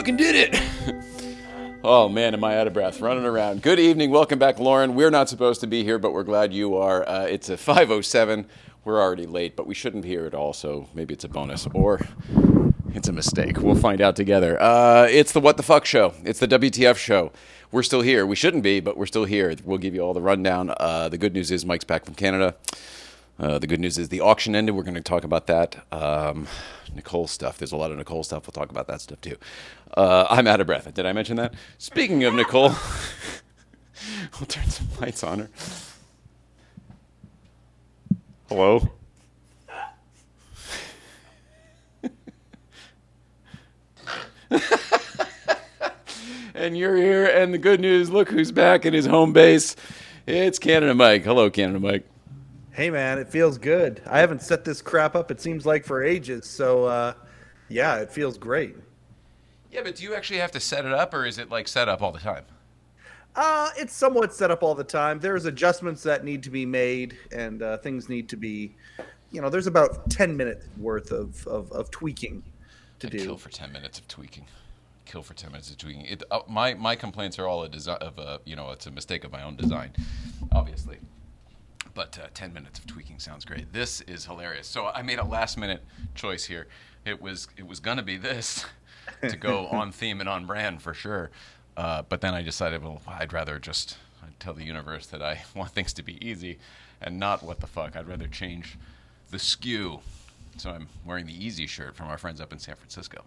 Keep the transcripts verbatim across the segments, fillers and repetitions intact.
fucking did it. Oh, man, am I out of breath, running around. Good evening. Welcome back, Lauren. We're not supposed to be here, but we're glad you are. Uh, it's a five oh seven. We're already late, but we shouldn't be here at all, so maybe it's a bonus. Or it's a mistake. We'll find out together. Uh, it's the What the Fuck show. It's the W T F show. We're still here. We shouldn't be, but we're still here. We'll give you all the rundown. Uh, the good news is Mike's back from Canada. Uh, the good news is the auction ended. We're going to talk about that. Um, Nicole stuff. There's a lot of Nicole stuff. We'll talk about that stuff too. Uh, I'm out of breath. Did I mention that? Speaking of Nicole, we'll turn some lights on her. Hello? And you're here, and the good news, look who's back in his home base. It's Canada Mike. Hello, Canada Mike. Hey, man, it feels good. I haven't set this crap up, it seems like, for ages. So, uh, yeah, it feels great. Yeah, but do you actually have to set it up, or is it, like, set up all the time? Uh, it's somewhat set up all the time. There's adjustments that need to be made, and uh, things need to be, you know, there's about ten minutes worth of, of, of tweaking to I'd do. Kill for ten minutes of tweaking. Kill for ten minutes of tweaking. It, uh, my my complaints are all a design of a, you know, it's a mistake of my own design, obviously. But uh, ten minutes of tweaking sounds great. This is hilarious. So I made a last minute choice here. It was it was gonna be this to go on theme and on brand for sure. Uh, but then I decided, well, I'd rather just I'd tell the universe that I want things to be easy and not what the fuck. I'd rather change the skew. So I'm wearing the Easy shirt from our friends up in San Francisco.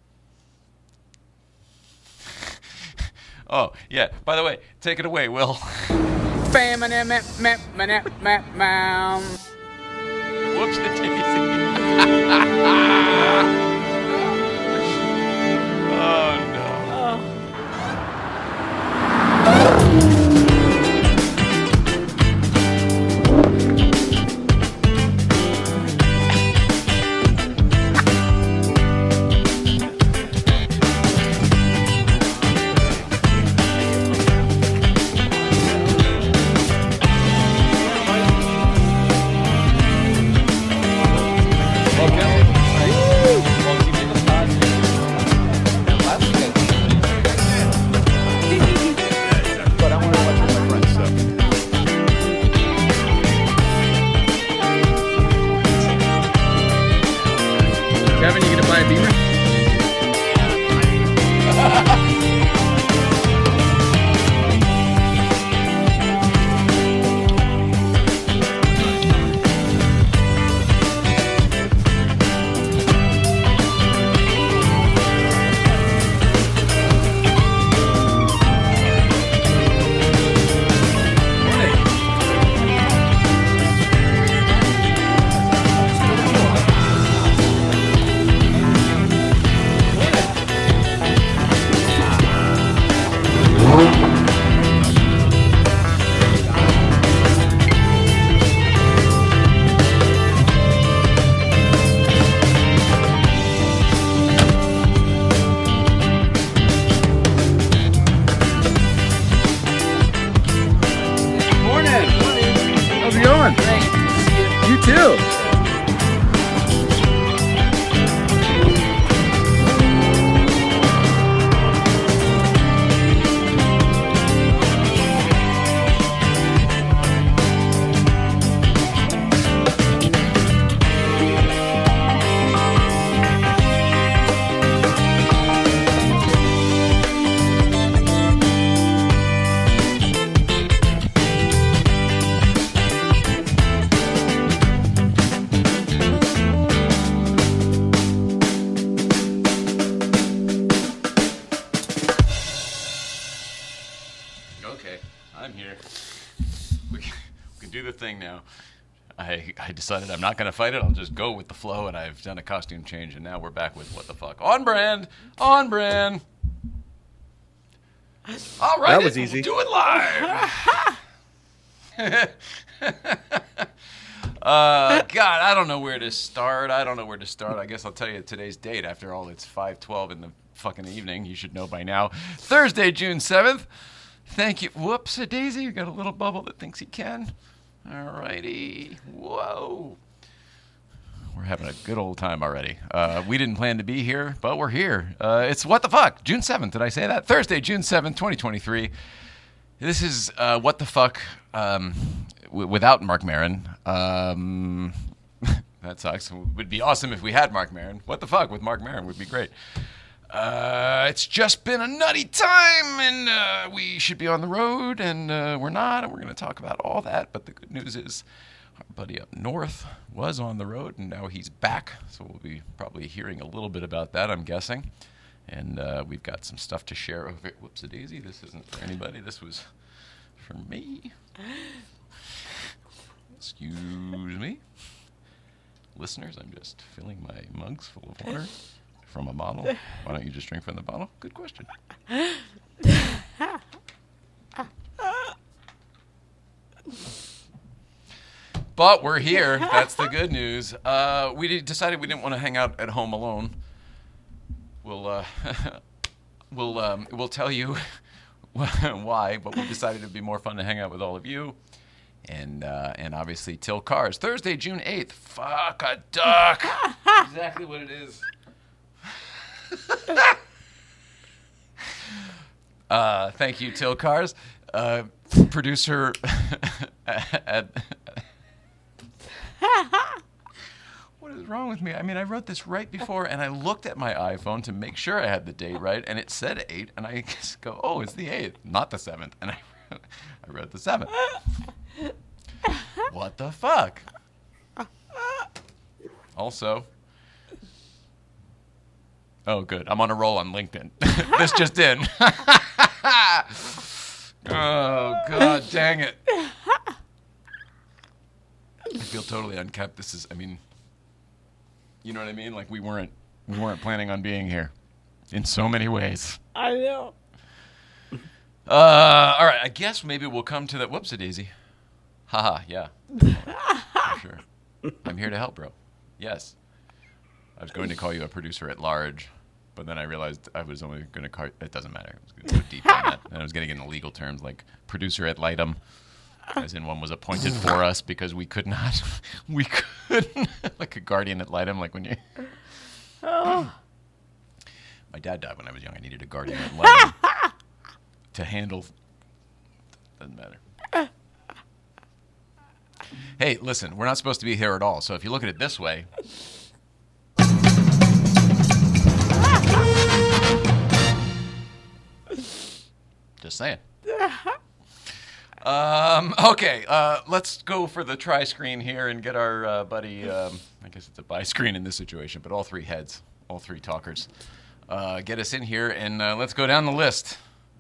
Oh, yeah. By the way, take it away, Will. Whoops, the daisy. Oh, no. Kevin, you gonna buy a Beamer? I, I decided I'm not going to fight it. I'll just go with the flow, and I've done a costume change, and now we're back with What the Fuck. On brand! On brand! All right, that was easy. We'll do it live! uh, God, I don't know where to start. I don't know where to start. I guess I'll tell you today's date. After all, it's five twelve in the fucking evening. You should know by now. Thursday, June seventh. Thank you. Whoops, a daisy. You got a little bubble that thinks he can. All righty. Whoa. We're having a good old time already. Uh, we didn't plan to be here, but we're here. Uh, it's What the Fuck, June seventh. Did I say that? Thursday, June seventh, twenty twenty-three. This is uh, What the Fuck um, w- without Mark Maron. Um, that sucks. It would be awesome if we had Mark Maron. What the Fuck with Mark Maron would be great. Uh, it's just been a nutty time, and uh, we should be on the road, and uh, we're not, and we're going to talk about all that. But the good news is our buddy up north was on the road, and now he's back, so we'll be probably hearing a little bit about that, I'm guessing. And uh, we've got some stuff to share. Over. Whoops-a-daisy, this isn't for anybody. This was for me. Excuse me. Listeners, I'm just filling my mugs full of water. From a bottle? Why don't you just drink from the bottle? Good question. But we're here. That's the good news. Uh, we decided we didn't want to hang out at home alone. We'll uh, we'll um, we'll tell you why, but we decided it'd be more fun to hang out with all of you, and uh, and obviously Till Cars. Thursday, June eighth. Fuck a duck. Exactly what it is. uh, thank you, Till Cars, uh, producer at. What is wrong with me? I mean, I wrote this right before, and I looked at my iPhone to make sure I had the date right, and it said eight, and I just go, "Oh, it's the eighth, not the seventh," and I, I wrote the seventh. What the fuck? Also. Oh, good. I'm on a roll on LinkedIn. This just in. Oh, God dang it. I feel totally unkept. This is, I mean, you know what I mean? Like we weren't, we weren't planning on being here in so many ways. I know. Uh, all right. I guess maybe we'll come to that. Whoops-a-daisy. Haha, yeah. For sure. I'm here to help, bro. Yes. I was going to call you a producer at large, but then I realized I was only going to call it doesn't matter. I was going to go deep on that. And I was getting into legal terms like producer at litem, as in one was appointed for us because we could not, we couldn't, like a guardian at litem, like when you. Oh. My dad died when I was young. I needed a guardian at litem to handle. Doesn't matter. Hey, listen, we're not supposed to be here at all. So if you look at it this way. Just saying. Um, okay, uh, let's go for the try screen here and get our uh, buddy, um, I guess it's a buy screen in this situation, but all three heads, all three talkers, uh, get us in here, and uh, let's go down the list.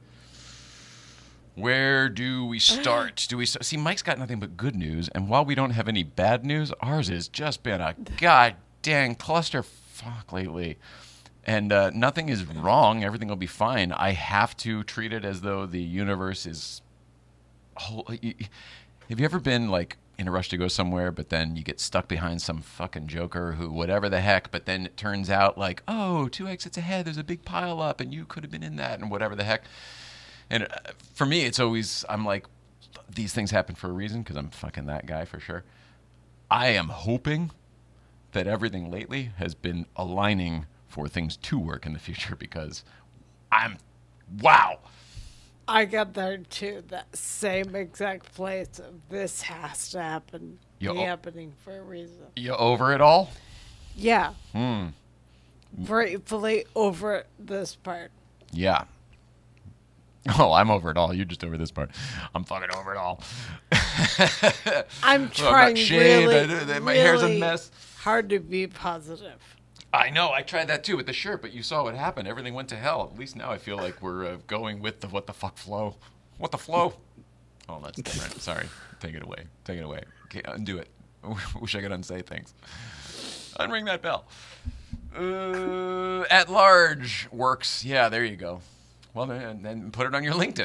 Where do we start? Do we st- See, Mike's got nothing but good news, and while we don't have any bad news, ours has just been a god dang clusterfuck lately. And uh, nothing is wrong. Everything will be fine. I have to treat it as though the universe is... Whole, have you ever been, like, in a rush to go somewhere, but then you get stuck behind some fucking joker who, whatever the heck, but then it turns out, like, oh, two exits ahead, there's a big pile up, and you could have been in that, and whatever the heck. And uh, for me, it's always... I'm like, these things happen for a reason, because I'm fucking that guy for sure. I am hoping that everything lately has been aligning for things to work in the future because I'm, wow. I got there too, that same exact place of this has to happen, you be o- happening for a reason. You over it all? Yeah. Hmm. Gratefully over this part. Yeah. Oh, I'm over it all. You're just over this part. I'm fucking over it all. I'm Well, trying I'm not shaved. really, I- my really hair's a mess. hard to be positive. I know. I tried that too with the shirt, but you saw what happened. Everything went to hell. At least now I feel like we're uh, going with the what the fuck flow. What the flow? Oh, that's different. Sorry. Take it away. Take it away. Okay, undo it. Wish I could unsay things. Unring that bell. Uh, at large works. Yeah, there you go. Well, then, then put it on your LinkedIn.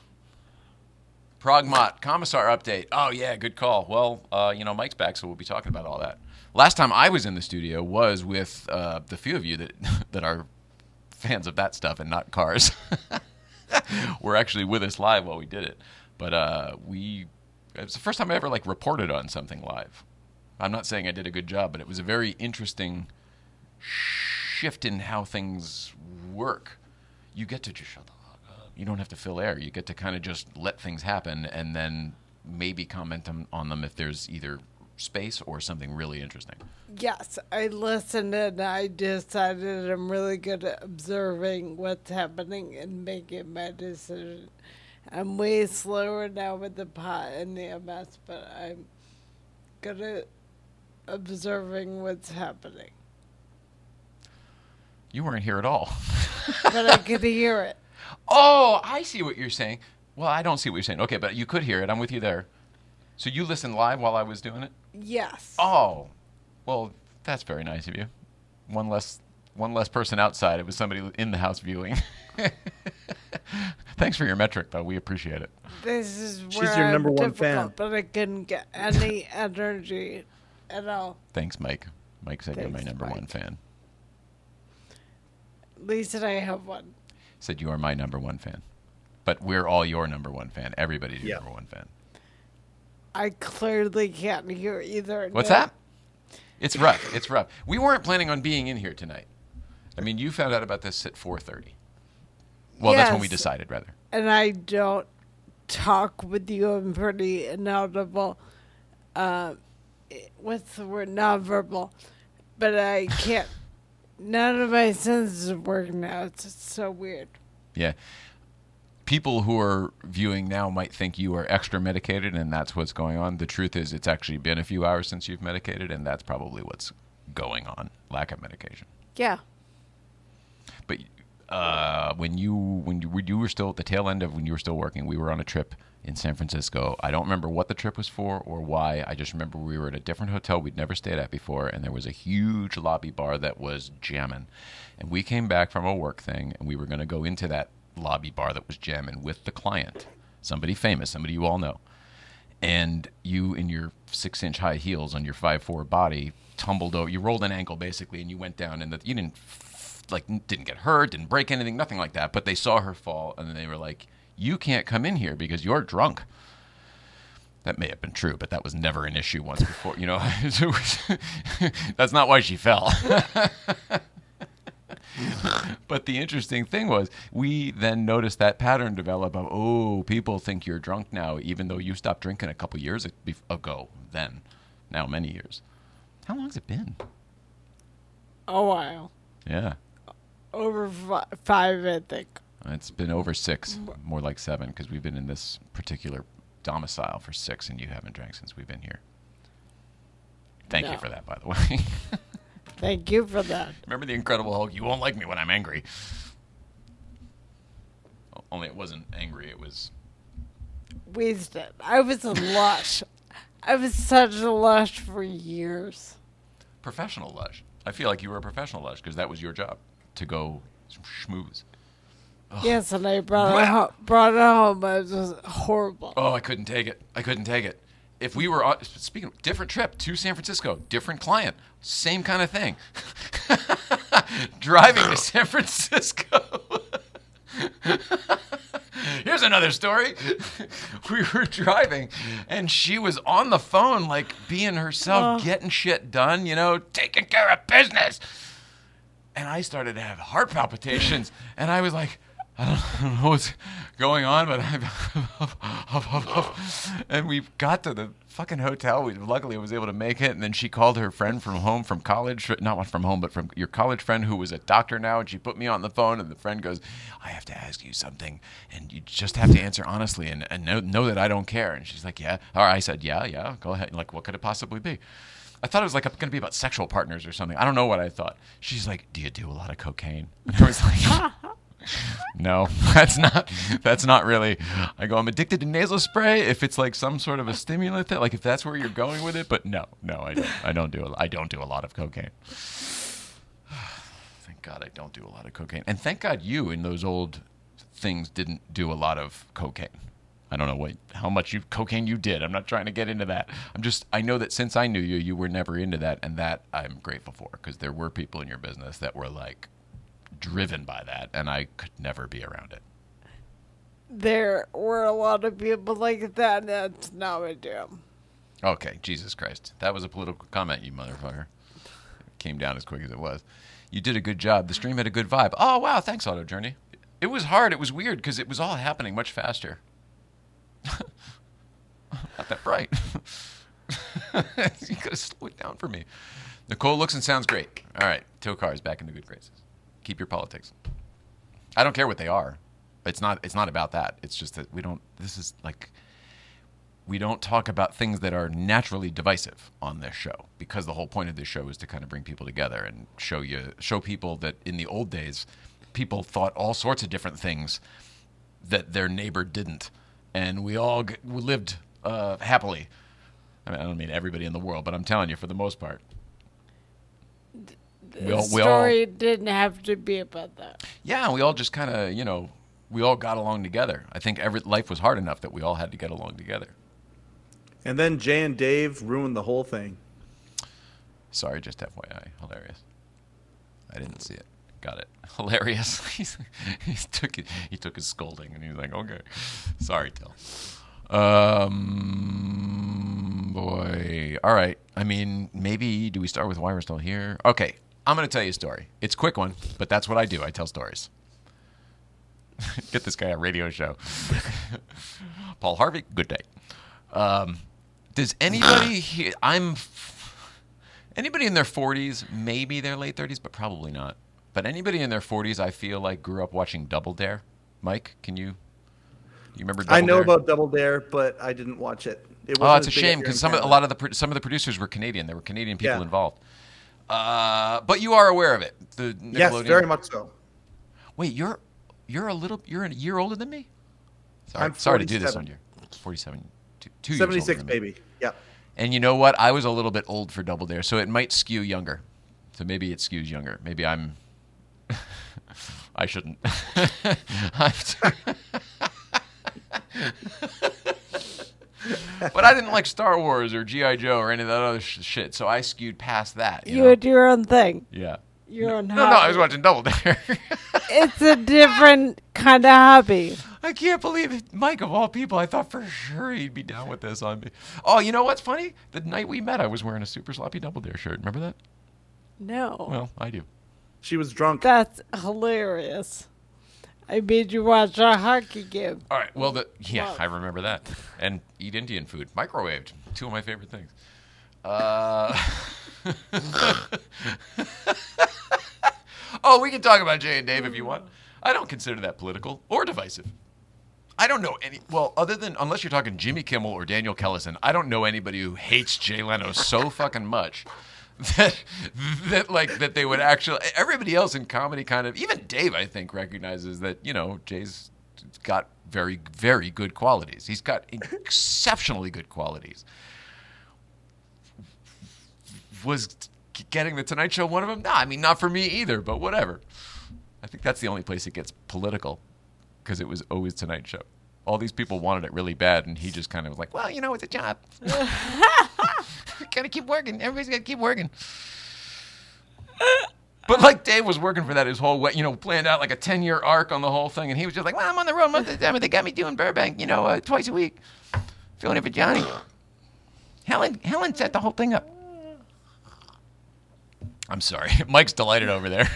Progmot, Commissar update. Oh, yeah, good call. Well, uh, you know, Mike's back, so we'll be talking about all that. Last time I was in the studio was with uh, the few of you that that are fans of that stuff and not cars. Were actually with us live while we did it. But uh, we, it was the first time I ever like reported on something live. I'm not saying I did a good job, but it was a very interesting shift in how things work. You get to just shut the fuck up. You don't have to fill air. You get to kind of just let things happen and then maybe comment on, on them if there's either space or something really interesting. Yes, I listened and I decided I'm really good at observing what's happening and making my decision. I'm way slower now with the pot and the M S, but I'm good at observing what's happening. You weren't here at all. But I could hear it. Oh, I see what you're saying. Well, I don't see what you're saying. Okay, but you could hear it. I'm with you there. So you listened live while I was doing it? Yes. Oh, well, that's very nice of you. One less, one less person outside. It was somebody in the house viewing. Thanks for your metric, though. We appreciate it. This is She's where your I'm number one difficult, fan. but I couldn't get any energy at all. Thanks, Mike. Mike said you're my Thanks, number Mike. one fan. Lisa and I have one. Said you are my number one fan. But we're all your number one fan. Everybody's your Yeah. number one fan. I clearly can't hear either. What's no. that? It's rough. It's rough. We weren't planning on being in here tonight. I mean, you found out about this at four thirty. Well, that's when we Yes. decided, rather. And I don't talk with you. I'm pretty inaudible. Uh, what's the word? Nonverbal. But I can't. None of my senses work now. It's so weird. Yeah. People who are viewing now might think you are extra medicated and that's what's going on. The truth is it's actually been a few hours since you've medicated and that's probably what's going on. Lack of medication. Yeah. But uh, when you when you, when you were still at the tail end of when you were still working, we were on a trip in San Francisco. I don't remember what the trip was for or why. I just remember we were at a different hotel we'd never stayed at before, and there was a huge lobby bar that was jamming. And we came back from a work thing, and we were going to go into that lobby bar that was jamming with the client, somebody famous, somebody you all know. And you, in your six-inch high heels on your five foot four body, tumbled over. You rolled an ankle, basically, and you went down. And the, you didn't, like, didn't get hurt, didn't break anything, nothing like that. But they saw her fall, and they were like, you can't come in here because you're drunk. That may have been true, but that was never an issue once before. You know, that's not why she fell. But the interesting thing was, we then noticed that pattern develop of, oh, people think you're drunk now, even though you stopped drinking a couple years ago, then, now many years. How long has it been? A while. Yeah. Over fi- five, I think. It's been over six, more like seven, because we've been in this particular domicile for six, and you haven't drank since we've been here. Thank No. you for that, by the way. Thank you for that. Remember the Incredible Hulk? You won't like me when I'm angry. Only it wasn't angry, it was... Wasted. I was a lush. I was such a lush for years. professional lush. I feel like you were a professional lush because that was your job, to go schmooze. Yes, and I brought it, ho- brought it home. It was horrible. Oh, I couldn't take it. I couldn't take it. If we were, on, speaking of, different trip to San Francisco, different client, same kind of thing. Driving to San Francisco. Here's another story. We were driving, and she was on the phone, like, being herself, Oh. getting shit done, you know, taking care of business. And I started to have heart palpitations, and I was like, I don't, I don't know what's going on, but I'm... and we got to the fucking hotel. We luckily was able to make it, and then she called her friend from home, from college, not from home, but from your college friend who was a doctor now, and she put me on the phone, and the friend goes, I have to ask you something, and you just have to answer honestly, and, and know, know that I don't care. And she's like, yeah. All right. I said, yeah, yeah, go ahead. Like, what could it possibly be? I thought it was like going to be about sexual partners or something. I don't know what I thought. She's like, do you do a lot of cocaine? And I was like... No, that's not, that's not really, I go, I'm addicted to nasal spray if it's like some sort of a stimulant, that, like if that's where you're going with it, but no, no, I don't, I don't do, a, I don't do a lot of cocaine. Thank God I don't do a lot of cocaine. And thank God you in those old things didn't do a lot of cocaine. I don't know what, how much you, cocaine you did. I'm not trying to get into that. I'm just, I know that since I knew you, you were never into that, and that I'm grateful for, because there were people in your business that were like, driven by that, and I could never be around it. There were a lot of people like that, and that's not what I do. Okay, Jesus Christ. That was a political comment, you motherfucker. It came down as quick as it was. You did a good job. The stream had a good vibe. Oh, wow. Thanks, Auto Journey. It was hard. It was weird because it was all happening much faster. Not that bright. You could have slowed it down for me. Nicole looks and sounds great. All right. Tokar is back in the good graces. Keep your politics. I don't care what they are. It's not, it's not about that. It's just that we don't, this is like... We don't talk about things that are naturally divisive on this show because the whole point of this show is to kind of bring people together and show you, show people that in the old days, people thought all sorts of different things that their neighbor didn't, and we all g- we lived uh, happily. I mean, I don't mean everybody in the world, but I'm telling you, for the most part, The we all, we all, story didn't have to be about that. yeah, we all just kind of, you know, we all got along together. I think every life was hard enough that we all had to get along together. And then Jay and Dave ruined the whole thing. Sorry, just F Y I. Hilarious. I didn't see it. Got it. Hilarious. He's, he took it. He took his scolding, and he was like, "Okay, sorry, Till." Um, boy. All right. I mean, maybe do we start with why we're still here? Okay. I'm going to tell you a story. It's a quick one, but that's what I do. I tell stories. Get this guy a radio show. Paul Harvey. Good day. Um, does anybody here? I'm. Anybody in their forties, maybe their late thirties, but probably not. But anybody in their forties, I feel like grew up watching Double Dare. Mike, can you? You remember Double I know Dare? about Double Dare, but I didn't watch it. It Oh, it's a as big shame here because in some of, a Canada. lot of the pro- some of the producers were Canadian. There were Canadian people Yeah. involved. Uh, but you are aware of it. The Yes, Nickelodeon- very much so. Wait, you're you're a little you're a year older than me. Sorry, I'm sorry to do this forty-seven. on you. Forty-seven, two, two years older seventy-six, than me. baby. Yeah. And you know what? I was a little bit old for Double Dare, so it might skew younger. So maybe it skews younger. Maybe I'm. I shouldn't. I'm but I didn't like Star Wars or G I. Joe or any of that other sh- shit, so I skewed past that. You, You know? would do your own thing. Yeah. Your own No, hobby. no, I was watching Double Dare. It's a different kind of hobby. I can't believe it. Mike, of all people, I thought for sure he'd be down with this on me. Oh, you know what's funny? The night we met, I was wearing a super sloppy Double Dare shirt. Remember that? No. Well, I do. She was drunk. That's hilarious. I made you watch a hockey game. All right. Well, the yeah, Wow. I remember that. And eat Indian food, microwaved. Two of my favorite things. Uh, oh, we can talk about Jay and Dave if you want. I don't consider that political or divisive. I don't know any. Well, other than unless you're talking Jimmy Kimmel or Daniel Kellison, I don't know anybody who hates Jay Leno so fucking much that that like that they would actually. Everybody else in comedy, kind of, even Dave, I think, recognizes that you know Jay's got very very good qualities. He's got exceptionally good qualities. Was getting the Tonight Show one of them? No, I mean not for me either, but whatever. I think that's the only place it gets political because it was always Tonight Show. All these people wanted it really bad, and he just kind of was like, well, you know, it's a job. Gotta keep working. Everybody's gotta keep working. But like Dave was working for that his whole way, you know, planned out like a ten-year arc on the whole thing, and he was just like, well, I'm on the road most of the time, but they got me doing Burbank, you know, uh, twice a week. Filling it for Johnny. Helen, Helen set the whole thing up. I'm sorry. Mike's delighted over there.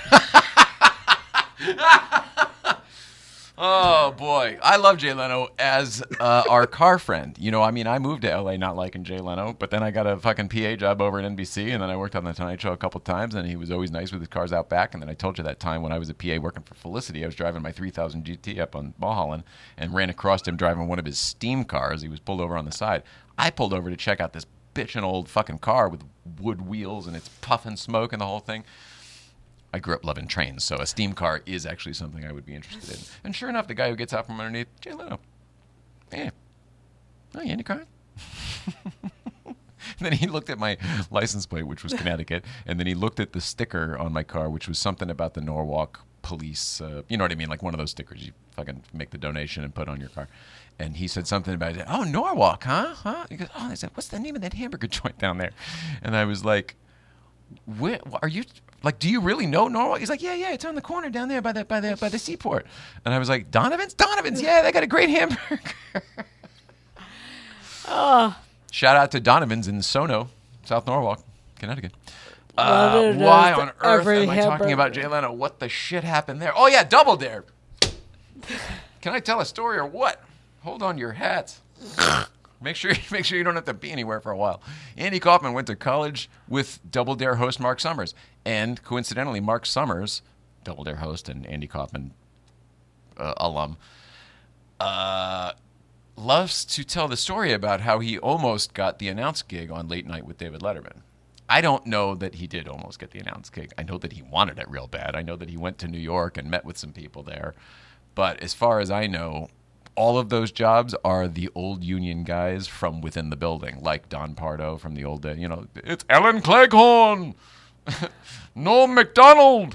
Oh, boy. I love Jay Leno as uh, our car friend. You know, I mean, I moved to L A not liking Jay Leno, but then I got a fucking P A job over at N B C, and then I worked on The Tonight Show a couple times, and he was always nice with his cars out back. And then I told you that time when I was a P A working for Felicity, I was driving my three thousand G T up on Mulholland and ran across him driving one of his steam cars. He was pulled over on the side. I pulled over to check out this bitchin' old fucking car with wood wheels, and it's puffing smoke and the whole thing. I grew up loving trains, so a steam car is actually something I would be interested in. And sure enough, the guy who gets out from underneath, Jay Leno. Yeah. Oh, you into cars? And then he looked at my license plate, which was Connecticut, and then he looked at the sticker on my car, which was something about the Norwalk police. Uh, you know what I mean? Like one of those stickers you fucking make the donation and put on your car. And he said something about it. Oh, Norwalk, huh? Huh? He goes, oh, I said, what's the name of that hamburger joint down there? And I was like, where are you? Like, do you really know Norwalk? He's like, yeah, yeah, it's on the corner down there by the by the by the seaport. And I was like, Donovan's, Donovan's, yeah, they got a great hamburger. Oh, Shout out to Donovan's in Sono, South Norwalk, Connecticut. Uh, Well, why there's on earth every am I talking hamburger. about Jay Leno? What the shit happened there? Oh, yeah, Double Dare. Can I tell a story or what? Hold on to your hats. Make sure, make sure you don't have to be anywhere for a while. Andy Kaufman went to college with Double Dare host Mark Summers. And coincidentally, Mark Summers, Double Dare host and Andy Kaufman uh, alum, uh, loves to tell the story about how he almost got the announce gig on Late Night with David Letterman. I don't know that he did almost get the announce gig. I know that he wanted it real bad. I know that he went to New York and met with some people there. But as far as I know, all of those jobs are the old union guys from within the building, like Don Pardo from the old day. You know, it's Ellen Cleghorn, Noam McDonald.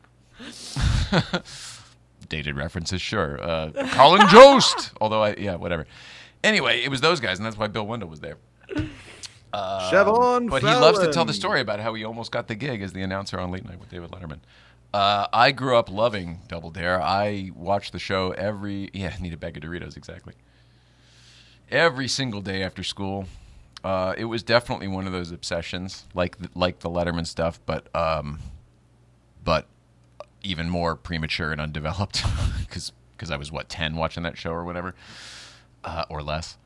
Dated references, sure. Uh, Colin Jost, although I, yeah, whatever. Anyway, it was those guys, and that's why Bill Wendell was there. Um, Chevon but he loves to tell Fallon. the story about how he almost got the gig as the announcer on Late Night with David Letterman. Uh, I grew up loving Double Dare. I watched the show every... Yeah, I need a bag of Doritos, exactly. Every single day after school. Uh, it was definitely one of those obsessions, like the, like the Letterman stuff, but um, but even more premature and undeveloped, because I was, what, ten watching that show or whatever, uh, or less.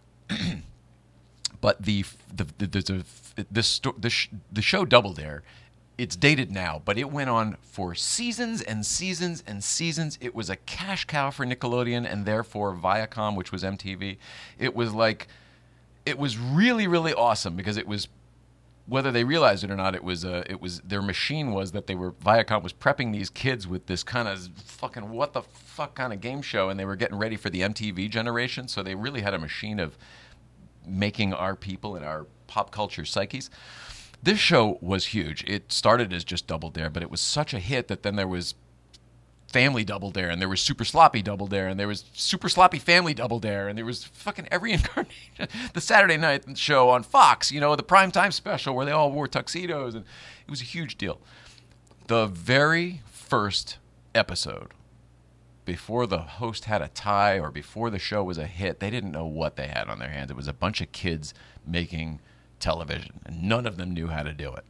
But the the the there's a this sto- the, sh- the show Double Dare, it's dated now, but it went on for seasons and seasons and seasons. It was a cash cow for Nickelodeon and therefore Viacom, which was M T V. It was like, it was really really awesome because it was, whether they realized it or not, it was uh, it was their machine was that they were Viacom was prepping these kids with this kind of fucking what the fuck kind of game show, and they were getting ready for the M T V generation. So they really had a machine of making our people and our pop culture psyches. This show was huge. It started as just Double Dare, but it was such a hit that then there was Family Double Dare, and there was Super Sloppy Double Dare, and there was Super Sloppy Family Double Dare, and there was fucking every incarnation. The Saturday night show on Fox, you know, the primetime special where they all wore tuxedos, and it was a huge deal. The very first episode, before the host had a tie or before the show was a hit, they didn't know what they had on their hands. It was a bunch of kids making television, and none of them knew how to do it.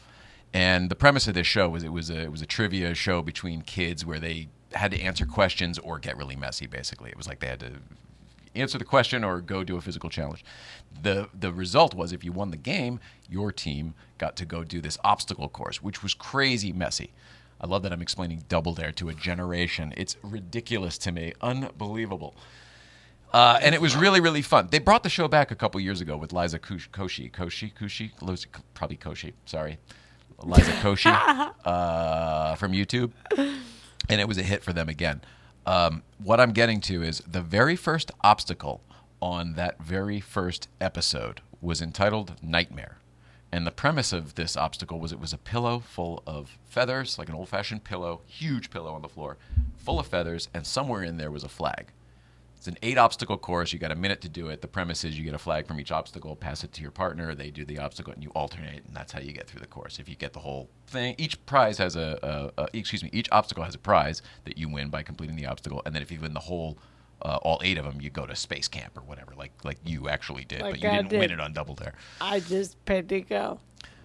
And the premise of this show was it was a it was a trivia show between kids where they had to answer questions or get really messy, basically. It was like they had to answer the question or go do a physical challenge. The the result was if you won the game, your team got to go do this obstacle course, which was crazy messy. I love that I'm explaining Double Dare to a generation. It's ridiculous to me. Unbelievable. Uh, and it was really, really fun. They brought the show back a couple years ago with Liza Koshy. Koshy? Koshy? Koshy? Probably Koshy. Sorry. Liza Koshy uh, from YouTube. And it was a hit for them again. Um, what I'm getting to is the very first obstacle on that very first episode was entitled Nightmare. And the premise of this obstacle was it was a pillow full of feathers, like an old-fashioned pillow, huge pillow on the floor, full of feathers, and somewhere in there was a flag. It's an eight-obstacle course. You got a minute to do it. The premise is you get a flag from each obstacle, pass it to your partner, they do the obstacle, and you alternate, and that's how you get through the course. If you get the whole thing, each prize has a, a, a excuse me, each obstacle has a prize that you win by completing the obstacle, and then if you win the whole, uh, all eight of them, you go to space camp or whatever, like like you actually did, Like but you I didn't did. win it on Double Dare. I just paid to go.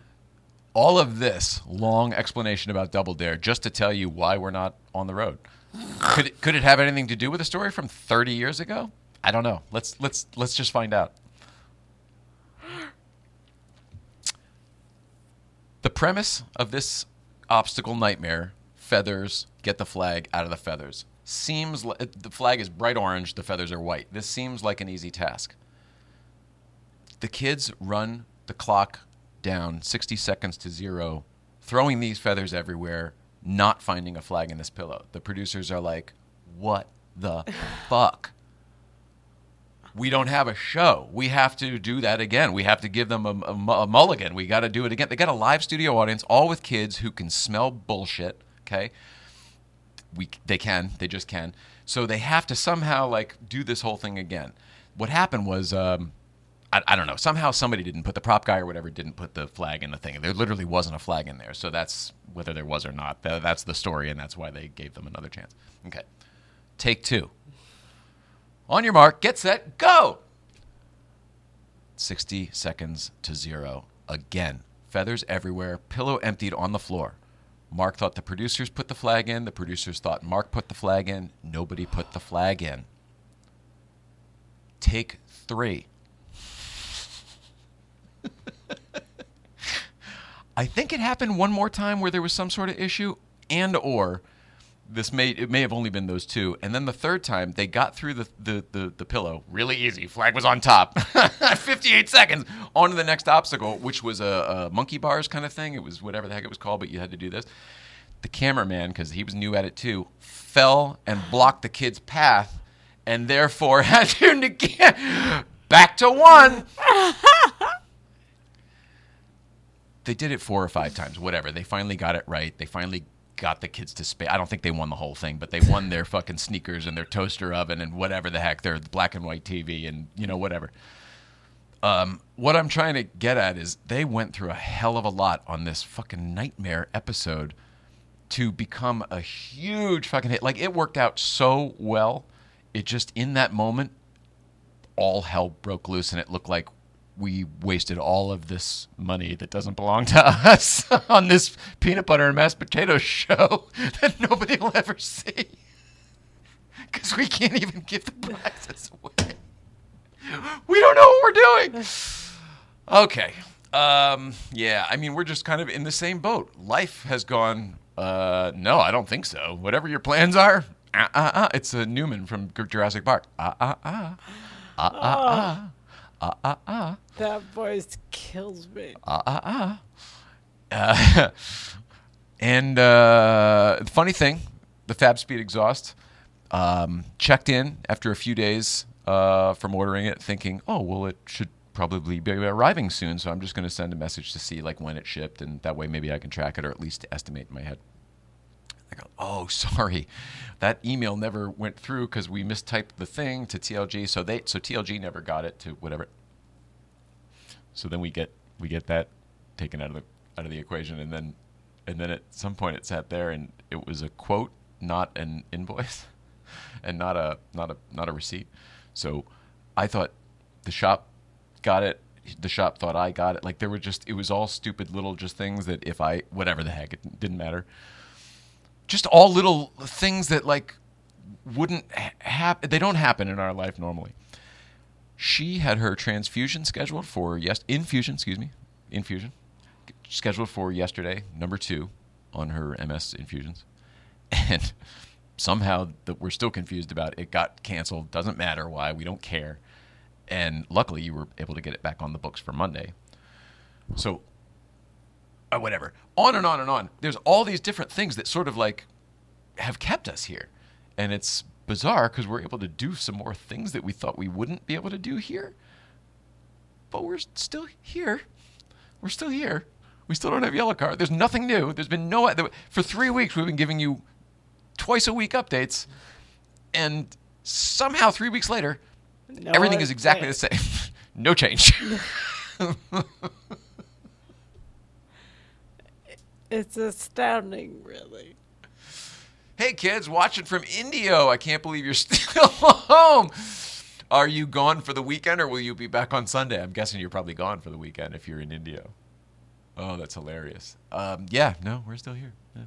All of this long explanation about Double Dare just to tell you why we're not on the road. Could it, could it have anything to do with a story from thirty years ago? I don't know. Let's let's let's just find out. The premise of this obstacle nightmare, feathers, get the flag out of the feathers. Seems like the flag is bright orange, the feathers are white. This seems like an easy task. The kids run the clock down sixty seconds to zero, throwing these feathers everywhere, not finding a flag in this pillow. The producers are like, what the fuck? We don't have a show. We have to do that again. We have to give them a, a, a mulligan. We got to do it again. They got a live studio audience, all with kids who can smell bullshit, okay? We, they can. They just can. So they have to somehow, like, do this whole thing again. What happened was... Um, I, I don't know. Somehow somebody didn't put the prop guy or whatever didn't put the flag in the thing. There literally wasn't a flag in there. So that's whether there was or not. That, that's the story, and that's why they gave them another chance. Okay. Take two. On your mark, get set, go. sixty seconds to zero. Again, feathers everywhere, pillow emptied on the floor. Mark thought the producers put the flag in. The producers thought Mark put the flag in. Nobody put the flag in. Take three. I think it happened one more time where there was some sort of issue, and or this may it may have only been those two. And then the third time, they got through the, the, the, the pillow. Really easy. Flag was on top. fifty-eight seconds. On to the next obstacle, which was a, a monkey bars kind of thing. It was whatever the heck it was called, but you had to do this. The cameraman, because he was new at it too, fell and blocked the kid's path, and therefore had to negate. Back to one. They did it four or five times, whatever. They finally got it right. They finally got the kids to space. I don't think they won the whole thing, but they won their fucking sneakers and their toaster oven and whatever the heck, their black and white T V and, you know, whatever. Um, what I'm trying to get at is they went through a hell of a lot on this fucking nightmare episode to become a huge fucking hit. Like, it worked out so well. It just, in that moment, all hell broke loose, and it looked like we wasted all of this money that doesn't belong to us on this peanut butter and mashed potato show that nobody will ever see. Because we can't even give the prizes away. We don't know what we're doing. Okay. Um, yeah, I mean, we're just kind of in the same boat. Life has gone, uh, no, I don't think so. Whatever your plans are, uh, uh, uh. It's a Newman from Jurassic Park. Uh, uh, uh. Uh, uh, uh. Uh, uh, uh. That voice kills me. Uh, uh, uh. uh and uh, the funny thing, the Fab Speed exhaust, um, checked in after a few days uh, from ordering it, thinking, oh, well, it should probably be arriving soon, so I'm just going to send a message to see like when it shipped, and that way maybe I can track it or at least estimate in my head. I go, oh, sorry, that email never went through because we mistyped the thing to T L G, so they so T L G never got it to whatever. So then we get we get that taken out of the out of the equation, and then and then at some point it sat there and it was a quote, not an invoice, and not a not a not a receipt. So I thought the shop got it. The shop thought I got it. Like there were just it was all stupid little just things that if I whatever the heck it didn't matter. Just all little things that like wouldn't happen. They don't happen in our life normally. She had her transfusion scheduled for yes infusion, excuse me, infusion scheduled for yesterday, number two on her M S infusions, and somehow that we're still confused about it got canceled. Doesn't matter why, we don't care. And luckily, you were able to get it back on the books for Monday. So. Uh, whatever. On and on and on. There's all these different things that sort of like have kept us here. And it's bizarre because we're able to do some more things that we thought we wouldn't be able to do here. But we're still here. We're still here. We still don't have yellow card. There's nothing new. There's been no... For three weeks, we've been giving you twice a week updates. And somehow three weeks later, no everything is exactly changed. The same. No change. It's astounding, really. Hey, kids, watching from Indio. I can't believe you're still home. Are you gone for the weekend, or will you be back on Sunday? I'm guessing you're probably gone for the weekend if you're in Indio. Oh, that's hilarious. Um, yeah, no, we're still here. Yeah.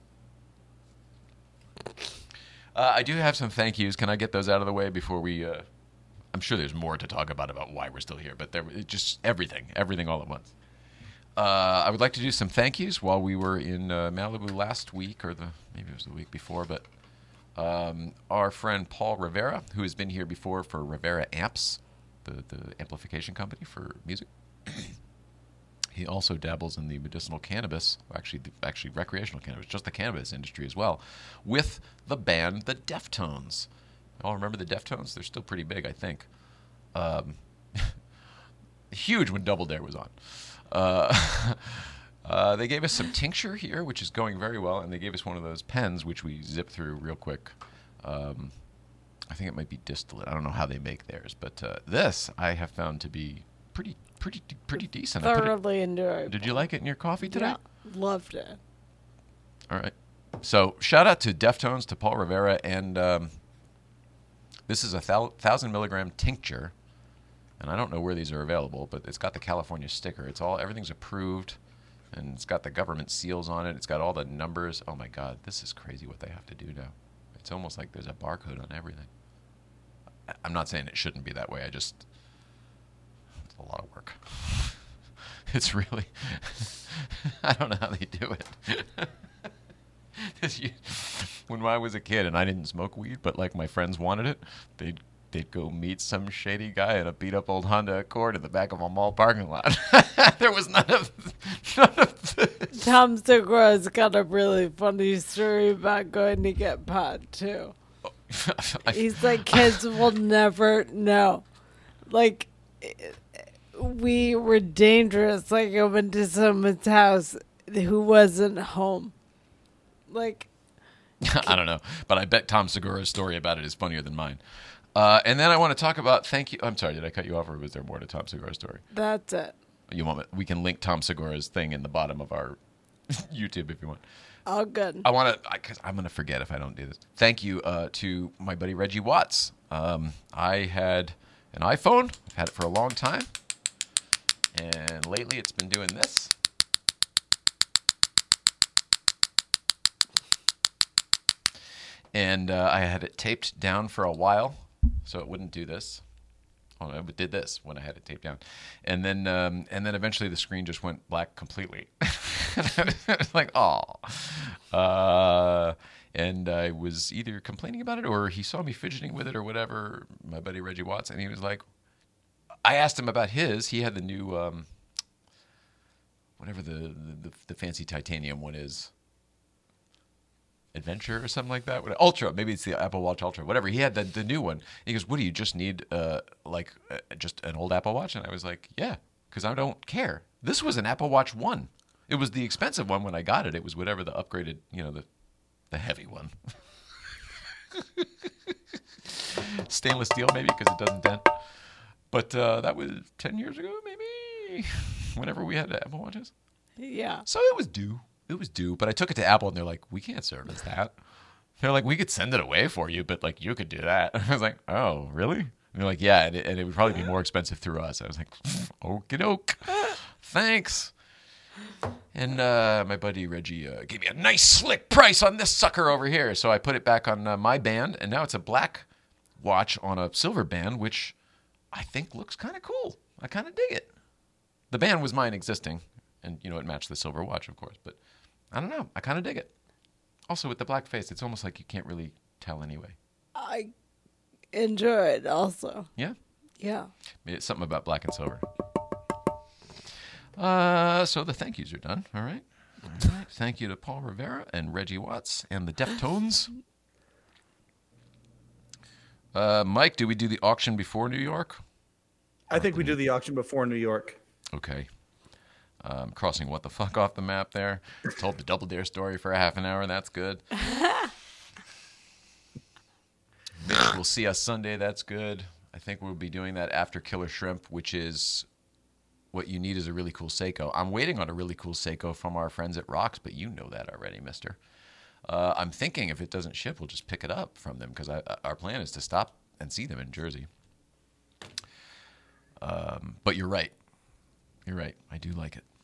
Uh, I do have some thank yous. Can I get those out of the way before we... Uh, I'm sure there's more to talk about about why we're still here, but there just everything, everything all at once. Uh, I would like to do some thank yous while we were in uh, Malibu last week, or the maybe it was the week before, but um, our friend Paul Rivera, who has been here before for Rivera Amps, the, the amplification company for music. He also dabbles in the medicinal cannabis, actually the, actually recreational cannabis, just the cannabis industry as well, with the band The Deftones. Y'all remember the Deftones? They're still pretty big, I think. Um, huge when Double Dare was on. Uh, uh, they gave us some tincture here, which is going very well, and they gave us one of those pens, which we zip through real quick. Um, I think it might be distillate. I don't know how they make theirs, but uh, this I have found to be pretty, pretty, pretty decent. Thoroughly enjoyable. Did you like it in your coffee today? Yeah, loved it. All right. So shout out to Deftones, to Paul Rivera, and um, this is a thou- thousand milligram tincture. and I don't know where these are available, but it's got the California sticker. It's all everything's approved, and it's got the government seals on it. It's got all the numbers. Oh my God, this is crazy what they have to do now. It's almost like there's a barcode on everything. I'm not saying it shouldn't be that way. I just it's a lot of work. It's really I don't know how they do it. You, when I was a kid and I didn't smoke weed, but like my friends wanted it, they'd they'd go meet some shady guy in a beat up old Honda Accord in the back of a mall parking lot. There was none of none of this. Tom Segura's got a really funny story about going to get pot too. He's like, kids will never know. Like, we were dangerous. Like, I went to someone's house who wasn't home. Like, I don't know, but I bet Tom Segura's story about it is funnier than mine. Uh, and then I want to talk about thank you. I'm sorry, did I cut you off, or was there more to Tom Segura's story? That's it. You want me, we can link Tom Segura's thing in the bottom of our YouTube if you want. All good. I want to, because I'm going to forget if I don't do this. Thank you uh, to my buddy Reggie Watts. Um, I had an iPhone. I've had it for a long time, and lately it's been doing this. And uh, I had it taped down for a while, so it wouldn't do this. Oh, no, it did this when I had it taped down, and then um, and then eventually the screen just went black completely. I was like, oh, uh, and I was either complaining about it or he saw me fidgeting with it or whatever. My buddy Reggie Watts, and he was like, I asked him about his. He had the new um, whatever the, the the fancy titanium one is. Adventure or something like that. Ultra, maybe it's the Apple Watch Ultra, whatever. He had the, the new one. He goes, what do you just need, uh, like, uh, just an old Apple Watch? And I was like, yeah, because I don't care. This was an Apple Watch one. It was the expensive one when I got it. It was whatever the upgraded, you know, the the heavy one. Stainless steel, maybe, because it doesn't dent. But uh, that was ten years ago, maybe, whenever we had Apple Watches. Yeah. So it was due. It was due, but I took it to Apple, and they're like, we can't service that. They're like, we could send it away for you, but, like, you could do that. I was like, oh, really? And they're like, yeah, and it, and it would probably be more expensive through us. I was like, okie doke. Thanks. And uh, my buddy Reggie uh, gave me a nice, slick price on this sucker over here. So I put it back on uh, my band, and now it's a black watch on a silver band, which I think looks kind of cool. I kind of dig it. The band was mine existing, and, you know, it matched the silver watch, of course, but I don't know. I kind of dig it. Also, with the black face, it's almost like you can't really tell anyway. I enjoy it also. Yeah? Yeah. It's something about black and silver. Uh, so the thank yous are done. All right. All right. Thank you to Paul Rivera and Reggie Watts and the Deftones. Uh, Mike, do we do the auction before New York? I think we do the auction before New York. Okay. Um, crossing what the fuck off the map there. Told the Double Dare story for a half an hour. That's good. We'll see us Sunday. That's good. I think we'll be doing that after Killer Shrimp, which is what you need is a really cool Seiko. I'm waiting on a really cool Seiko from our friends at Rocks, but you know that already, mister. Uh, I'm thinking if it doesn't ship, we'll just pick it up from them because our plan is to stop and see them in Jersey. Um, but you're right. You're right. I do like it.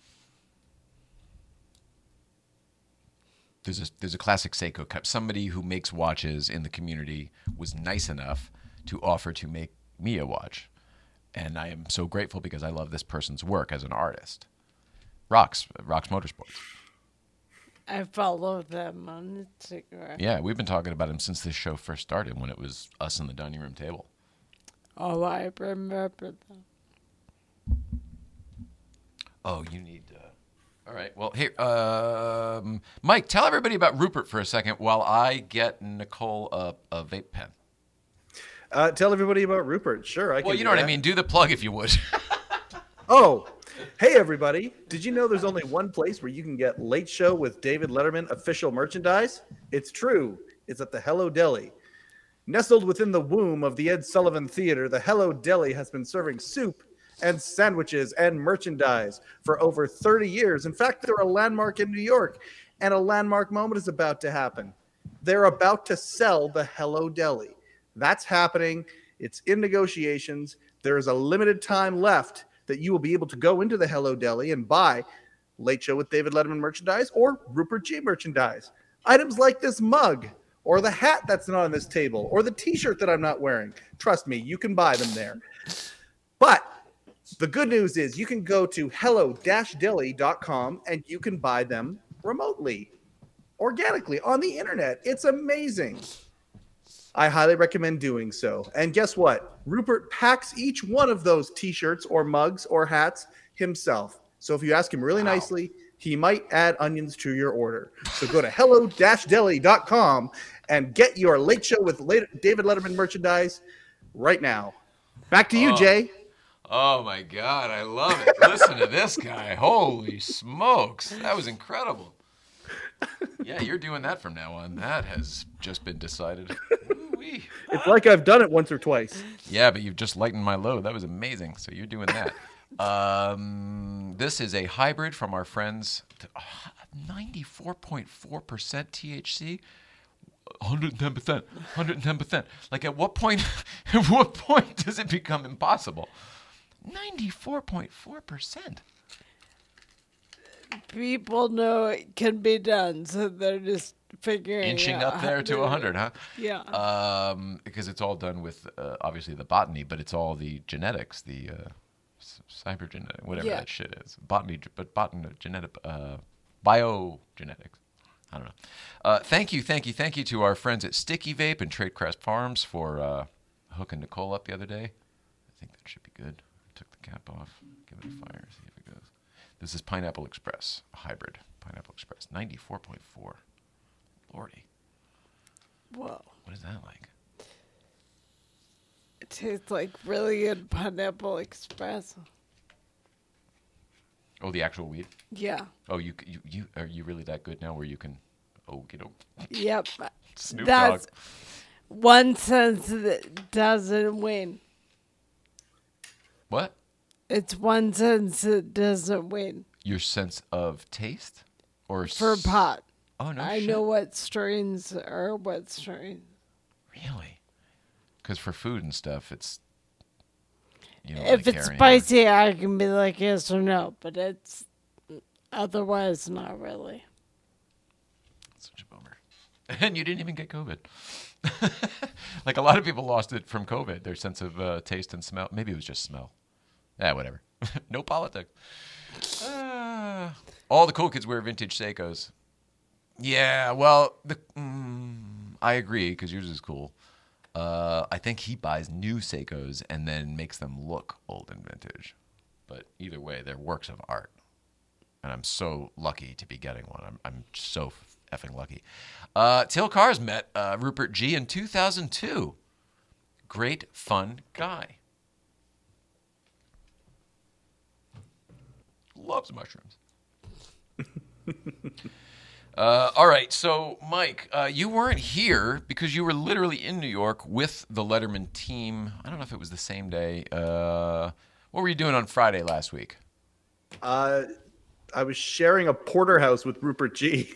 There's a there's a classic Seiko cup. Somebody who makes watches in the community was nice enough to offer to make me a watch. And I am so grateful because I love this person's work as an artist. Rocks, Rocks Motorsports. I follow them on Instagram. Yeah, we've been talking about him since this show first started when it was us in the dining room table. Oh, I remember them. Oh, you need... Uh... All right. Well, here, um, Mike, tell everybody about Rupert for a second while I get Nicole a, a vape pen. Uh, tell everybody about Rupert. Sure, I can. Well, you do know what that. I mean. Do the plug if you would. Oh, hey, everybody. Did you know there's only one place where you can get Late Show with David Letterman official merchandise? It's true. It's at the Hello Deli. Nestled within the womb of the Ed Sullivan Theater, the Hello Deli has been serving soup and sandwiches and merchandise for over thirty years. In fact, they're a landmark in New York, and a landmark moment is about to happen. They're about to sell the Hello Deli. That's happening. It's in negotiations. there is a limited time left that you will be able to go into the Hello Deli and buy Late Show with David Letterman merchandise or Rupert G merchandise. Items like this mug or the hat that's not on this table or the t-shirt that I'm not wearing. Trust me, you can buy them there. But the good news is you can go to hello dash deli dot com and you can buy them remotely, organically on the internet. It's amazing. I highly recommend doing so. And guess what? Rupert packs each one of those t-shirts or mugs or hats himself. So if you ask him really wow. nicely, he might add onions to your order. So go to hello dash deli dot com and get your Late Show with David Letterman merchandise right now. Back to you, oh. Jay. Oh, my God. I love it. Listen to this guy. Holy smokes. That was incredible. Yeah, you're doing that from now on. That has just been decided. Ooh-wee. It's like I've done it once or twice. Yeah, but you've just lightened my load. That was amazing. So you're doing that. Um, this is a hybrid from our friends. ninety-four point four percent T H C. one hundred ten percent. one hundred ten percent. Like at what point? At what point does it become impossible? ninety-four point four percent. People know it can be done, so they're just figuring inching out up there to one hundred, huh? Yeah. Um, because it's all done with uh, obviously the botany, but it's all the genetics, the uh, cybergenetic, whatever yeah. that shit is. Botany, but botany, genetic, uh, biogenetics. I don't know. Uh, thank you, thank you, thank you to our friends at Sticky Vape and Tradecrest Farms for uh, hooking Nicole up the other day. I think that should be good. I took the cap off. Give it a fire. See if it goes. This is Pineapple Express, a hybrid. Pineapple Express, ninety-four point four. Lordy. Whoa. What is that like? It tastes like really good Pineapple Express. Oh, the actual weed? Yeah. Oh, you you you are you really that good now where you can oh get a Yep. Snoop That's Dogg. one sense that doesn't win. What? It's one sense that doesn't win. Your sense of taste? Or For s- pot. Oh, no I shit. know what strains are what strains. Really? Because for food and stuff, it's you know, If like it's carrying- spicy, I can be like yes or no, but it's otherwise not really. Such a bummer. And you didn't even get COVID. Like a lot of people lost it from COVID, their sense of uh, taste and smell. Maybe it was just smell. Yeah, whatever. No politics. Uh, all the cool kids wear vintage Seikos. Yeah, well, the, mm, I agree because yours is cool. Uh, I think he buys new Seikos and then makes them look old and vintage. But either way, they're works of art. And I'm so lucky to be getting one. I'm, I'm so effing lucky. Uh, Till Cars met uh, Rupert G in two thousand two. Great, fun guy. Loves mushrooms. uh, all right, so Mike, uh, you weren't here because you were literally in New York with the Letterman team. I don't know if it was the same day. Uh, what were you doing on Friday last week? Uh, I was sharing a porterhouse with Rupert G.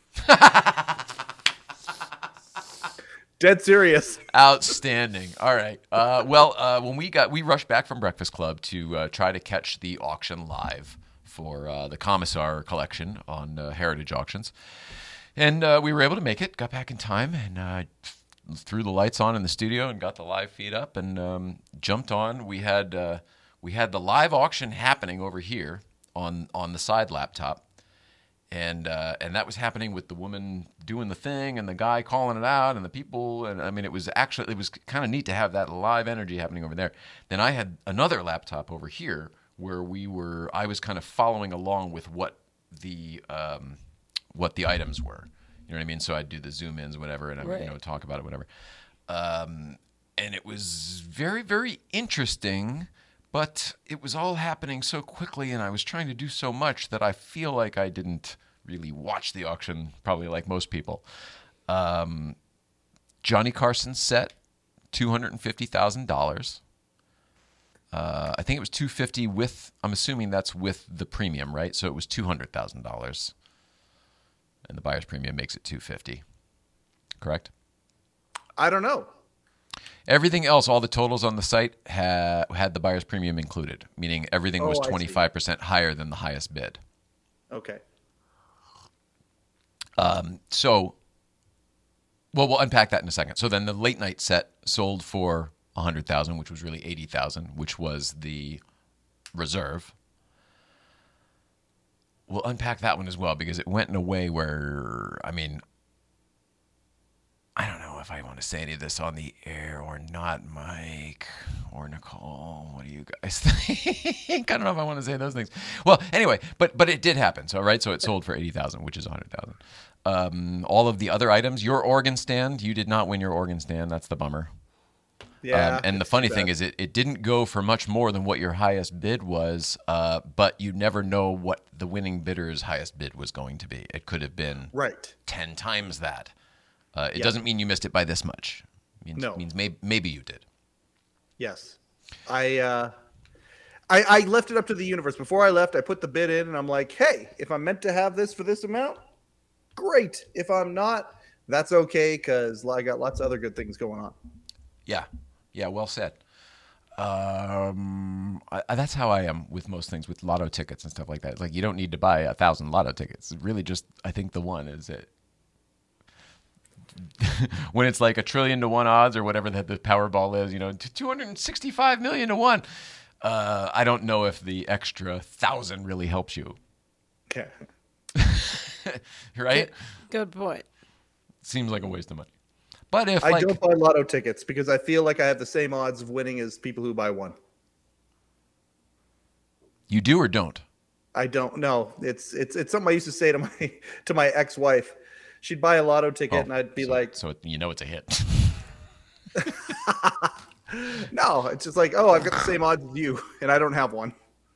Dead serious. Outstanding. All right. Uh, well, uh, when we got we rushed back from Breakfast Club to uh, try to catch the auction live for uh, the Commissar collection on uh, Heritage Auctions, and uh, we were able to make it. Got back in time and uh, threw the lights on in the studio and got the live feed up and um, jumped on. We had uh, we had the live auction happening over here on on the side laptop. And uh, and that was happening with the woman doing the thing and the guy calling it out and the people. And I mean, it was actually, it was kind of neat to have that live energy happening over there. Then I had another laptop over here where we were, I was kind of following along with what the um, what the items were. You know what I mean? So I'd do the zoom ins, whatever, and I would, Right. you know, talk about it, whatever. Um, and it was very, very interesting. But it was all happening so quickly, and I was trying to do so much that I feel like I didn't really watch the auction, probably like most people. Um, Johnny Carson's set, two hundred fifty thousand dollars. Uh, I think it was two hundred fifty thousand dollars with, I'm assuming that's with the premium, right? So it was two hundred thousand dollars. And the buyer's premium makes it two hundred fifty thousand dollars. Correct? I don't know. Everything else, all the totals on the site ha- had the buyer's premium included, meaning everything was Oh, I see. twenty-five percent higher than the highest bid. Okay. Um, so, well, we'll unpack that in a second. So then the late night set sold for one hundred thousand dollars, which was really eighty thousand dollars, which was the reserve. We'll unpack that one as well because it went in a way where, I mean, I don't know if I want to say any of this on the air or not, Mike or Nicole. What do you guys think? I don't know if I want to say those things. Well, anyway, but but it did happen. So right, so it sold for eighty thousand, which is a hundred thousand. Um, all of the other items, your organ stand, you did not win your organ stand. That's the bummer. Yeah. Um, and the funny thing is, it, it didn't go for much more than what your highest bid was, uh, but you never know what the winning bidder's highest bid was going to be. It could have been right. ten times that. Uh, it Yeah. doesn't mean you missed it by this much. It means, No. means maybe, maybe you did. Yes. I, uh, I I left it up to the universe. Before I left, I put the bid in, and I'm like, hey, if I'm meant to have this for this amount, great. If I'm not, that's okay because I got lots of other good things going on. Yeah. Yeah, well said. Um, I, I- that's how I am with most things, with lotto tickets and stuff like that. It's like you don't need to buy a thousand lotto tickets. It's really just, I think the one is it. When it's like a trillion to one odds or whatever that the Powerball is, you know, two hundred sixty-five million to one. Uh, I don't know if the extra thousand really helps you. Okay. Right? Good point. Seems like a waste of money. But if I like, don't buy lotto tickets because I feel like I have the same odds of winning as people who buy one. you do or don't, I don't know. It's it's it's something I used to say to my to my ex-wife. She'd buy a lotto ticket, Oh, and I'd be so, like, so you know it's a hit. "No." It's just like, "Oh, I've got the same odds as you, and I don't have one."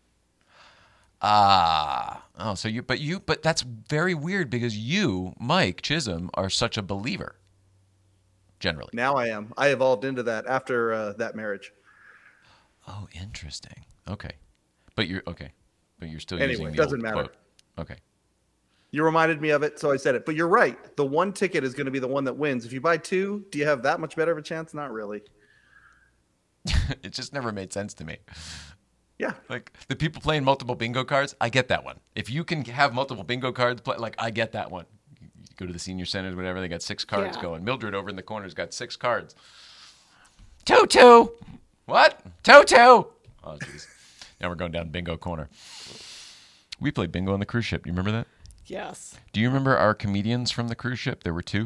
Ah, oh, so you, but you, but that's very weird because you, Mike Chisholm, are such a believer. Generally. Now I am. I evolved into that after uh, that marriage. Oh, interesting. Okay, but you're okay, but you're still Anyway, using it the doesn't old matter. quote. Okay. You reminded me of it, so I said it. But you're right. The one ticket is going to be the one that wins. If you buy two, do you have that much better of a chance? Not really. It just never made sense to me. Yeah. Like the people playing multiple bingo cards, I get that one. If you can have multiple bingo cards, play, like I get that one. You go to the senior centers, whatever, they got six cards Yeah. going. Mildred over in the corner's got six cards. Two two. What? Two two. Oh jeez. Now we're going down bingo corner. We played bingo on the cruise ship. Do you remember that? Yes. Do you remember our comedians from the cruise ship? There were two.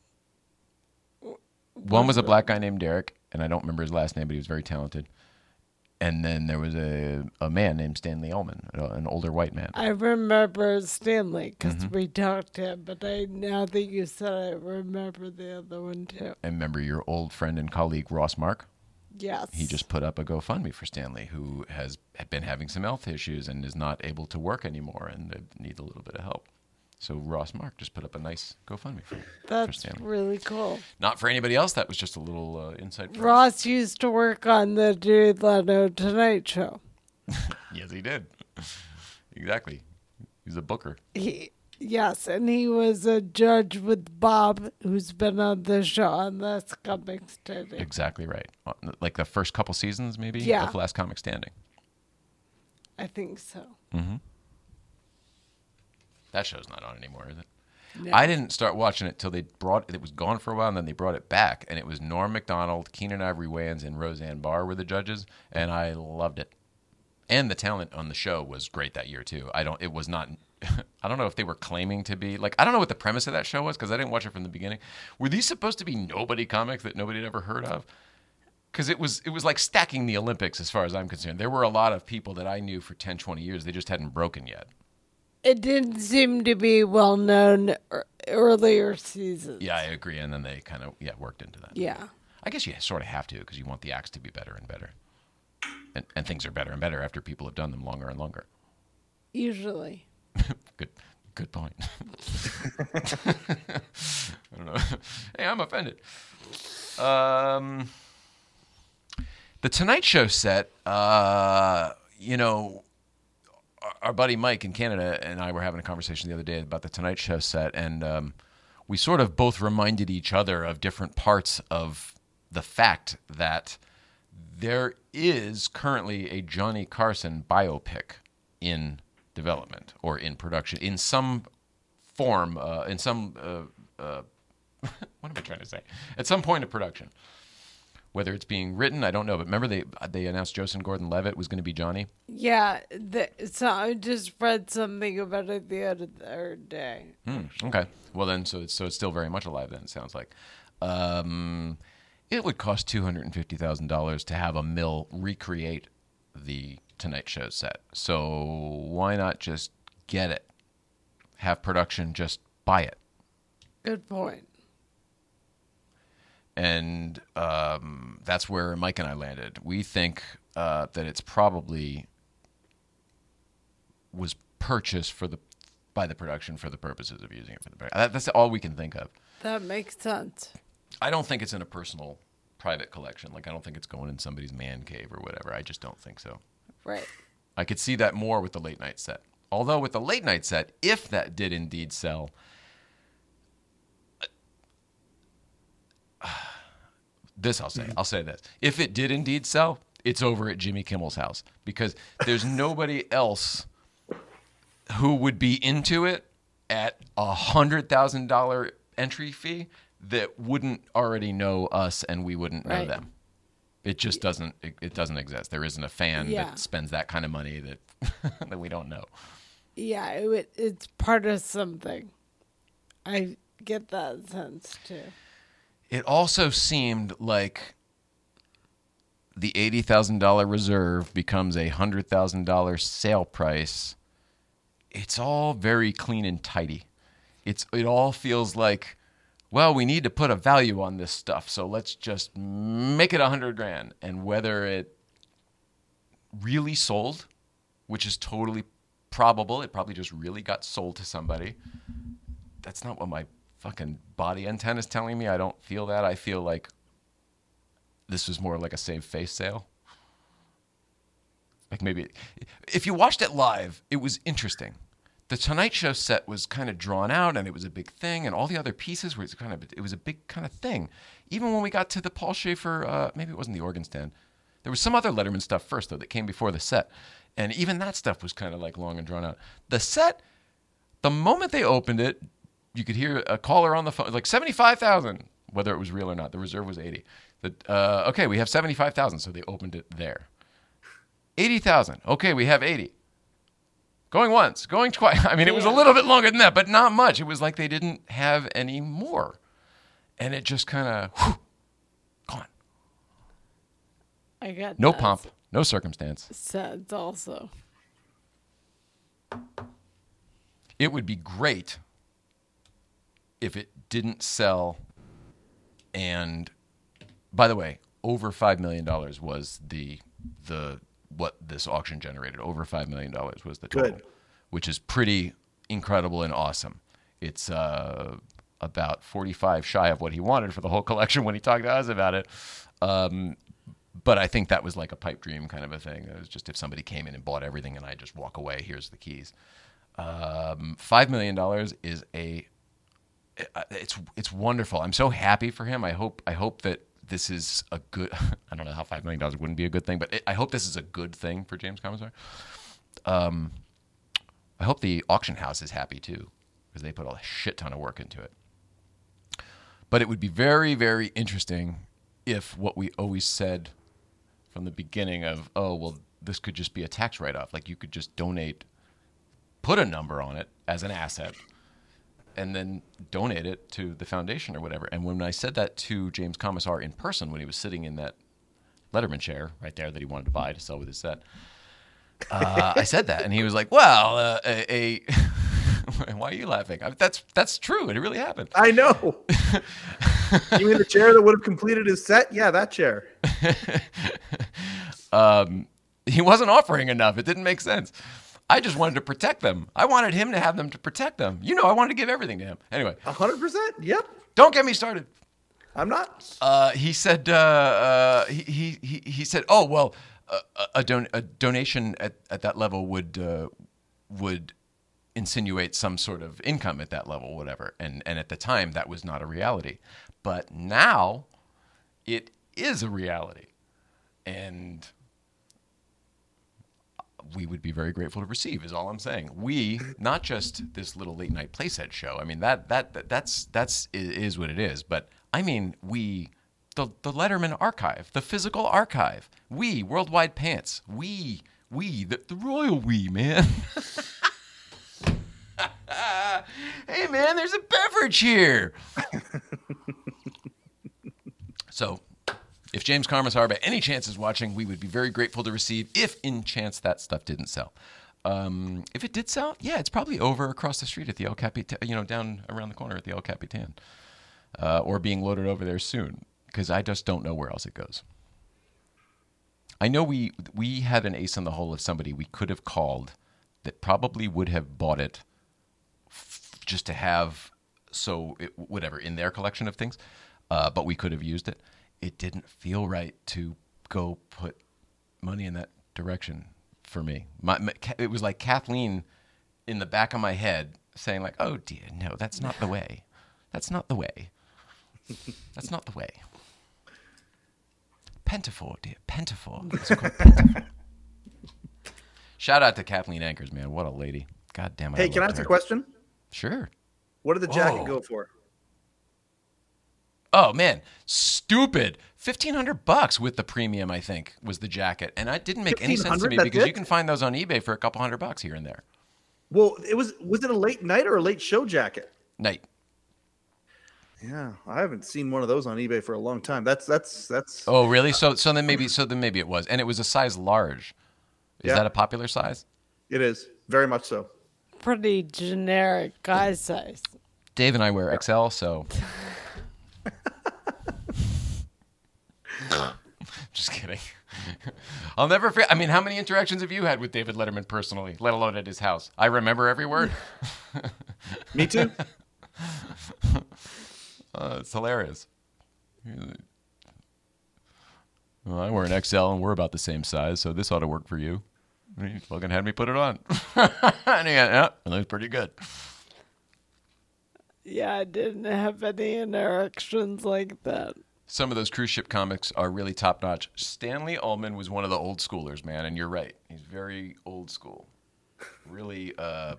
One was a black guy named Derek, and I don't remember his last name, but he was very talented. And then there was a, a man named Stanley Ullman, an older white man. I remember Stanley because Mm-hmm. we talked to him, but I now that you said it, I remember the other one too. And remember your old friend and colleague Ross Mark? Yes. He just put up a GoFundMe for Stanley, who has been having some health issues and is not able to work anymore and they need a little bit of help. So Ross Mark just put up a nice GoFundMe for, for That's Stanley. really cool. Not for anybody else. That was just a little uh, insight. For us. Ross used to work on the Jared Leno Tonight Show. Yes, he did. Exactly. He's a booker. He, yes, and he was a judge with Bob, who's been on the show on Last Comic Standing. Exactly right. Uh, Like the first couple seasons, maybe, Yeah. of Last Comic Standing. I think so. Mm-hmm. That show's not on anymore, is it? No. I didn't start watching it till they brought it. It was gone for a while, and then they brought it back, and it was Norm Macdonald, Keenan Ivory Wayans, and Roseanne Barr were the judges, and I loved it. And the talent on the show was great that year too. I don't. It was not. I don't know if they were claiming to be like. I don't know what the premise of that show was because I didn't watch it from the beginning. Were these supposed to be nobody comics that nobody had ever heard of? Because it was it was like stacking the Olympics as far as I'm concerned. There were a lot of people that I knew for ten, twenty years. They just hadn't broken yet. It didn't seem to be well known ear- earlier seasons. Yeah, I agree. And then they kind of yeah worked into that. Yeah. I guess you sort of have to because you want the acts to be better and better. And, and things are better and better after people have done them longer and longer. Usually. Good good point. I don't know. Hey, I'm offended. Um, the Tonight Show set, uh, you know, our, our buddy Mike in Canada and I were having a conversation the other day about the Tonight Show set, and um, we sort of both reminded each other of different parts of the fact that there is currently a Johnny Carson biopic in development or in production in some form, uh, in some, uh, uh, what am I trying to say? At some point of production. Whether it's being written, I don't know. But remember they they announced Joseph Gordon-Levitt was going to be Johnny? Yeah, the, so I just read something about it the other day. Hmm, okay. Well then, so it's, so it's still very much alive then, it sounds like. Um, it would cost two hundred fifty thousand dollars to have a mill recreate the Tonight Show set. So why not just get it? Have production just buy it. Good point. And um, that's where Mike and I landed. We think uh, that it's probably was purchased for the by the production for the purposes of using it for the that, that's all we can think of. That makes sense. I don't think it's in a personal, private collection. Like I don't think it's going in somebody's man cave or whatever. I just don't think so. Right. I could see that more with the late night set. Although with the late night set, if that did indeed sell. This I'll say. I'll say this. If it did indeed sell, it's over at Jimmy Kimmel's house because there's nobody else who would be into it at a one hundred thousand dollars entry fee that wouldn't already know us and we wouldn't know Right. them. It just doesn't it, it doesn't exist. There isn't a fan Yeah. that spends that kind of money that that we don't know. Yeah, it, would- it's part of something. I get that sense too. It also seemed like the eighty thousand dollars reserve becomes a one hundred thousand dollars sale price. It's all very clean and tidy. It's It all feels like, well, we need to put a value on this stuff, so let's just make it one hundred grand. And whether it really sold, which is totally probable, it probably just really got sold to somebody. That's not what my fucking body antenna is telling me. I don't feel that. I feel like this was more like a save face sale. Like maybe if you watched it live, it was interesting. The Tonight Show set was kind of drawn out and it was a big thing, and all the other pieces were kind of, it was a big kind of thing. Even when we got to the Paul Schaefer, uh, maybe it wasn't the organ stand. There was some other Letterman stuff first, though, that came before the set. And even that stuff was kind of like long and drawn out. The set, the moment they opened it, you could hear a caller on the phone, like seventy-five thousand, whether it was real or not. The reserve was eighty. The, uh, okay, we have seventy-five thousand, so they opened it there. eighty thousand. Okay, we have eighty. Going once, going twice. I mean, it was a little bit longer than that, but not much. It was like they didn't have any more. And it just kind of, gone. I got No that pomp, no circumstance. sense also. It would be great if it didn't sell. And by the way, over five million dollars was the the what this auction generated. Over five million dollars was the total, Good. which is pretty incredible and awesome. It's uh, about forty-five shy of what he wanted for the whole collection when he talked to us about it. Um, but I think that was like a pipe dream kind of a thing. It was just if somebody came in and bought everything and I just walk away, here's the keys. Um, five million dollars is a it's it's wonderful. I'm so happy for him. I hope I hope that this is a good. I don't know how five million dollars wouldn't be a good thing, but it, I hope this is a good thing for James Commissar. Um, I hope the auction house is happy too, because they put a shit ton of work into it. But it would be very, very interesting if what we always said from the beginning of, oh, well, this could just be a tax write-off. Like you could just donate, put a number on it as an asset, and then donate it to the foundation or whatever. And when I said that to James Commissar in person, when he was sitting in that Letterman chair right there that he wanted to buy to sell with his set, uh, I said that, and he was like, well, uh, a... a why are you laughing? I mean, that's that's true. It really happened. I know. You mean the chair that would have completed his set? Yeah, that chair. um, he wasn't offering enough. It didn't make sense. I just wanted to protect them. I wanted him to have them to protect them. You know, I wanted to give everything to him. Anyway. A hundred percent? Yep. Don't get me started. I'm not. Uh, he said, uh, uh, he, he, he said, oh, well, uh, a, don- a donation at, at that level would, uh, would insinuate some sort of income at that level, whatever. And, and at the time that was not a reality, but now it is a reality. And we would be very grateful to receive, is all I'm saying. We, not just this little late night playset show. I mean, that that, that that's that's is what it is. But I mean, we, the the Letterman archive, the physical archive. We, Worldwide Pants. We, we, the, the royal we, man. Hey, man, there's a beverage here. So, if James Karmazar by any chance is watching, we would be very grateful to receive if in chance that stuff didn't sell. Um, if it did sell, yeah, it's probably over across the street at the El Capitan, you know, down around the corner at the El Capitan, uh, or being loaded over there soon, because I just don't know where else it goes. I know we we had an ace in the hole of somebody we could have called that probably would have bought it f- just to have, so it, whatever, in their collection of things, uh, but we could have used it. It didn't feel right to go put money in that direction for me. My, my, it was like Kathleen in the back of my head saying like, oh dear, no, that's not the way. That's not the way. That's not the way. Pentafor, dear, Pentafor. It's called Pentafor. Shout out to Kathleen Ankers, man. What a lady. God damn it. Hey, can I ask a question? Sure. What did the jacket Oh. go for? Oh man, stupid! Fifteen hundred bucks with the premium, I think, was the jacket, and it didn't make any sense to me That's because it? you can find those on eBay for a couple hundred bucks here and there. Well, it was was it a late night or a late show jacket? Night. Yeah, I haven't seen one of those on eBay for a long time. That's that's that's. Oh really? So so then maybe so then maybe it was, and it was a size large. Is Yeah. that a popular size? It is very much so. Pretty generic guy size. Dave and I wear X L, so. Just kidding. I'll never forget. I mean, how many interactions have you had with David Letterman personally, let alone at his house? I remember every word. Me too. Uh, it's hilarious. Well, I wear an X L and we're about the same size, so this ought to work for you. And he fucking had me put it on. And he, yeah, it looks pretty good. Yeah, I didn't have any interactions like that. Some of those cruise ship comics are really top notch. Stanley Ullman was one of the old schoolers, man, and you're right. He's very old school. Really uh,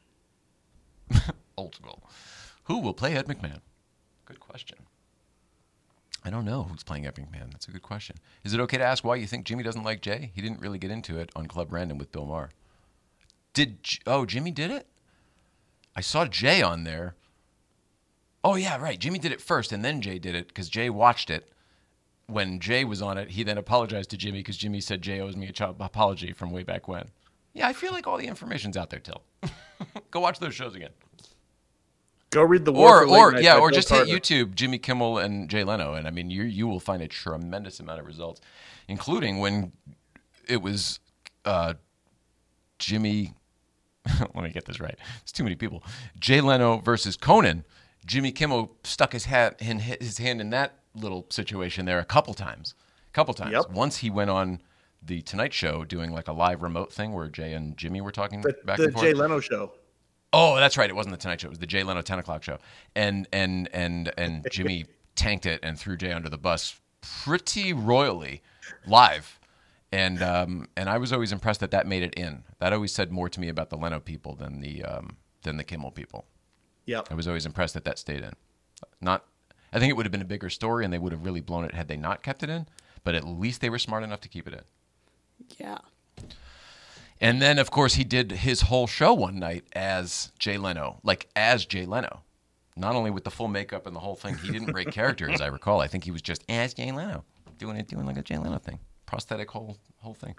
old school. Who will play Ed McMahon? Good question. I don't know who's playing Ed McMahon. That's a good question. Is it okay to ask why you think Jimmy doesn't like Jay? He didn't really get into it on Club Random with Bill Maher. Did J- oh Jimmy did it? I saw Jay on there. Oh yeah, right. Jimmy did it first, and then Jay did it because Jay watched it. When Jay was on it, he then apologized to Jimmy because Jimmy said Jay owes me a ch- apology from way back when. Yeah, I feel like all the information's out there, Till. Go watch those shows again. Go read the War Or, for Late or Night yeah, by or Bill just Carter. hit YouTube, Jimmy Kimmel and Jay Leno, and I mean, you you will find a tremendous amount of results, including when it was uh, Jimmy. Let me get this right. It's too many people. Jay Leno versus Conan. Jimmy Kimmel stuck his hat in his hand in that little situation there a couple times. A couple times. Yep. Once he went on the Tonight Show doing like a live remote thing where Jay and Jimmy were talking The, back the and forth. Jay Leno show. Oh, that's right. It wasn't the Tonight Show. It was the Jay Leno ten o'clock show. And and and and Jimmy tanked it and threw Jay under the bus pretty royally live. And um, and I was always impressed that that made it in. That always said more to me about the Leno people than the um, than the Kimmel people. Yep. I was always impressed that that stayed in. Not, I think it would have been a bigger story and they would have really blown it had they not kept it in. But at least they were smart enough to keep it in. Yeah. And then, of course, he did his whole show one night as Jay Leno, like as Jay Leno. Not only with the full makeup and the whole thing, he didn't break character, as I recall. I think he was just as Jay Leno, doing it, doing like a Jay Leno thing, prosthetic whole whole thing.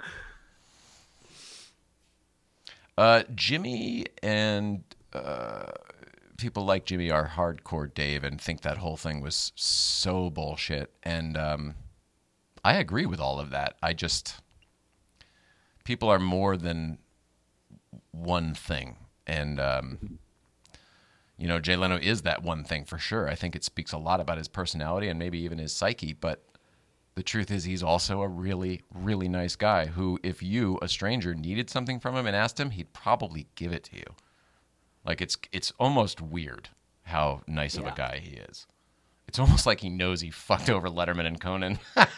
Uh, Jimmy and uh, people like Jimmy are hardcore Dave and think that whole thing was so bullshit. And um, I agree with all of that. I just... People are more than one thing. And, um, you know, Jay Leno is that one thing for sure. I think it speaks a lot about his personality and maybe even his psyche. But the truth is he's also a really, really nice guy who, if you, a stranger, needed something from him and asked him, he'd probably give it to you. Like, it's it's almost weird how nice of a Yeah. guy he is. It's almost like he knows he fucked over Letterman and Conan.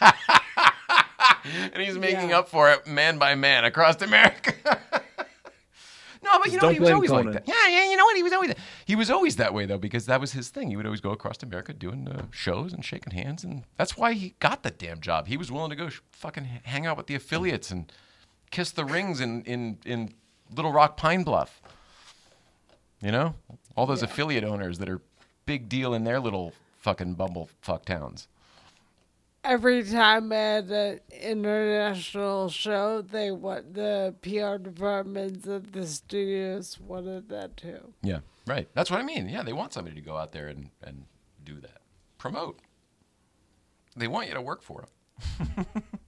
And he's making Yeah. up for it man by man across America. No, but you know, Don't he was blame always Conan. like that. Yeah, yeah, you know what? He was always he was always that way though, because that was his thing. He would always go across America doing uh, shows and shaking hands, and that's why he got the damn job. He was willing to go sh- fucking hang out with the affiliates and kiss the rings in in, in Little Rock, Pine Bluff. You know, all those Yeah. affiliate owners that are big deal in their little fucking bumblefuck towns. Every time at an international show, they want the P R departments at the studios wanted that too. Yeah, right. That's what I mean. Yeah, they want somebody to go out there and, and do that. Promote. They want you to work for them.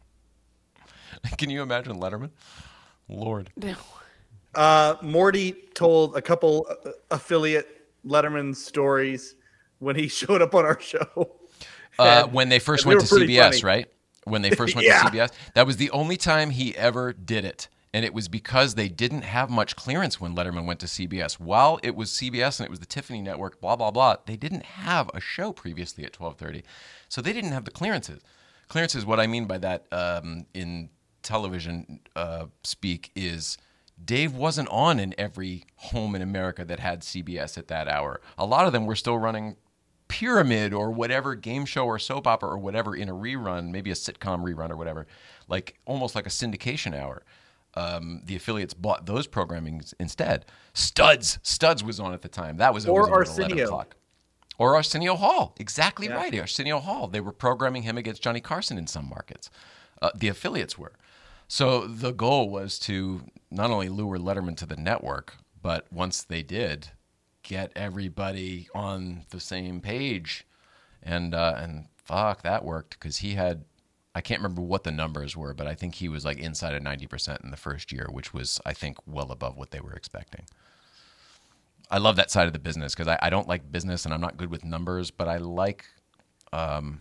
Can you imagine Letterman? Lord. No. Uh, Morty told a couple uh, affiliate Letterman stories when he showed up on our show. Uh, And- when they first and they went were to pretty C B S, funny. right? When they first went Yeah. to C B S, that was the only time he ever did it. And it was because they didn't have much clearance when Letterman went to C B S. While it was C B S and it was the Tiffany Network, blah, blah, blah, they didn't have a show previously at twelve thirty. So they didn't have the clearances. Clearances, what I mean by that um, in television uh, speak is Dave wasn't on in every home in America that had C B S at that hour. A lot of them were still running Pyramid or whatever game show or soap opera or whatever in a rerun, maybe a sitcom rerun or whatever, like almost like a syndication hour. Um, the affiliates bought those programmings instead. Studs, Studs was on at the time. That was Or always on at eleven Arsenio. o'clock. Or Arsenio Hall, exactly Yeah. right. Arsenio Hall. They were programming him against Johnny Carson in some markets. Uh, the affiliates were. So the goal was to not only lure Letterman to the network, but once they did, get everybody on the same page, and uh, and fuck, that worked because he had, I can't remember what the numbers were, but I think he was like inside of ninety percent in the first year, which was I think well above what they were expecting. I love that side of the business because I, I don't like business and I'm not good with numbers, but I like. Um,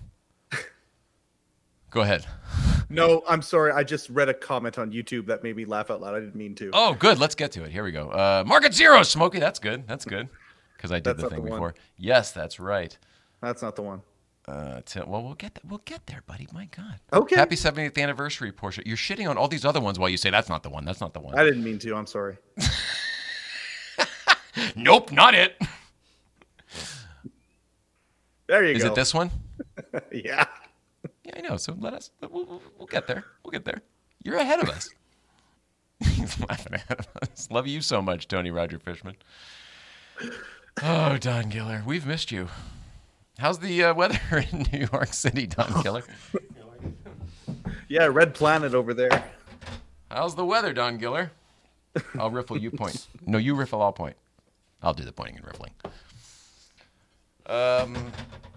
go ahead. No, I'm sorry. I just read a comment on YouTube that made me laugh out loud. I didn't mean to. Oh, good. Let's get to it. Here we go. Uh, Market Zero, Smokey. That's good. That's good. Because I did That's the not thing the one. before. Yes, that's right. That's not the one. Uh, t- well, we'll get th- we'll get there, buddy. My God. Okay. Happy seventieth anniversary, Portia. You're shitting on all these other ones while you say that's not the one. That's not the one. I didn't mean to. I'm sorry. Nope, not it. There you Is go. it this one? Yeah. Yeah, I know. So let us. We'll, we'll, we'll get there. We'll get there. You're ahead of us. He's laughing ahead of us. Love you so much, Tony Roger Fishman. Oh, Don Giller, we've missed you. How's the uh, weather in New York City, Don Giller? Yeah, Red Planet over there. How's the weather, Don Giller? I'll riffle, you point. No, you riffle, I'll point. I'll do the pointing and riffling. Um,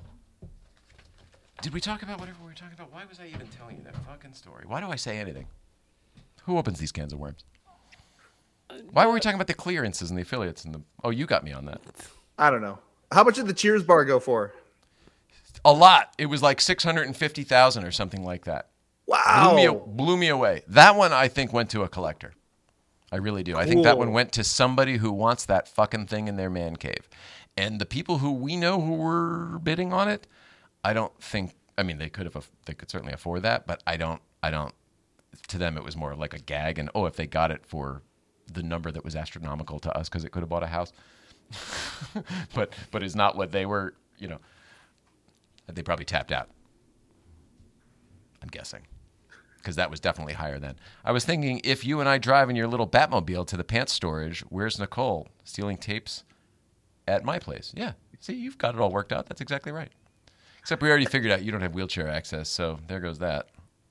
did we talk about whatever we were talking about? Why was I even telling you that fucking story? Why do I say anything? Who opens these cans of worms? Why were we talking about the clearances and the affiliates and the? Oh, you got me on that. I don't know. How much did the Cheers bar go for? A lot. It was like six hundred and fifty thousand or something like that. Wow. Blew me, blew me away. That one I think went to a collector. I really do. I think that Cool. one went to somebody who wants that fucking thing in their man cave. And the people who we know who were bidding on it, I don't think. I mean, they could have. They could certainly afford that, but I don't. I don't. To them, it was more like a gag. And oh, if they got it for the number that was astronomical to us, because it could have bought a house. but but it's not what they were. You know, they probably tapped out. I'm guessing. Because that was definitely higher then. I was thinking, if you and I drive in your little Batmobile to the pants storage, where's Nicole? Stealing tapes at my place. Yeah. See, you've got it all worked out. That's exactly right. Except we already figured out you don't have wheelchair access, so there goes that.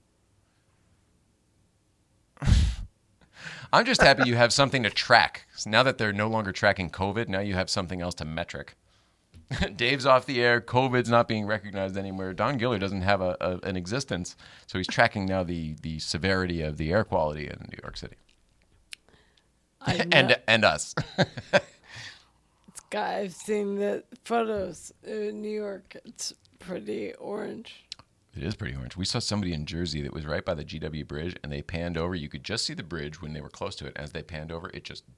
I'm just happy you have something to track. So now that they're no longer tracking COVID, now you have something else to metric. Dave's off the air. COVID's not being recognized anywhere. Don Giller doesn't have a, a, an existence, so he's tracking now the, the severity of the air quality in New York City. I know. and and us. It's got, I've seen the photos in New York. It's pretty orange. It is pretty orange. We saw somebody in Jersey that was right by the G W Bridge, and they panned over. You could just see the bridge when they were close to it. As they panned over, it just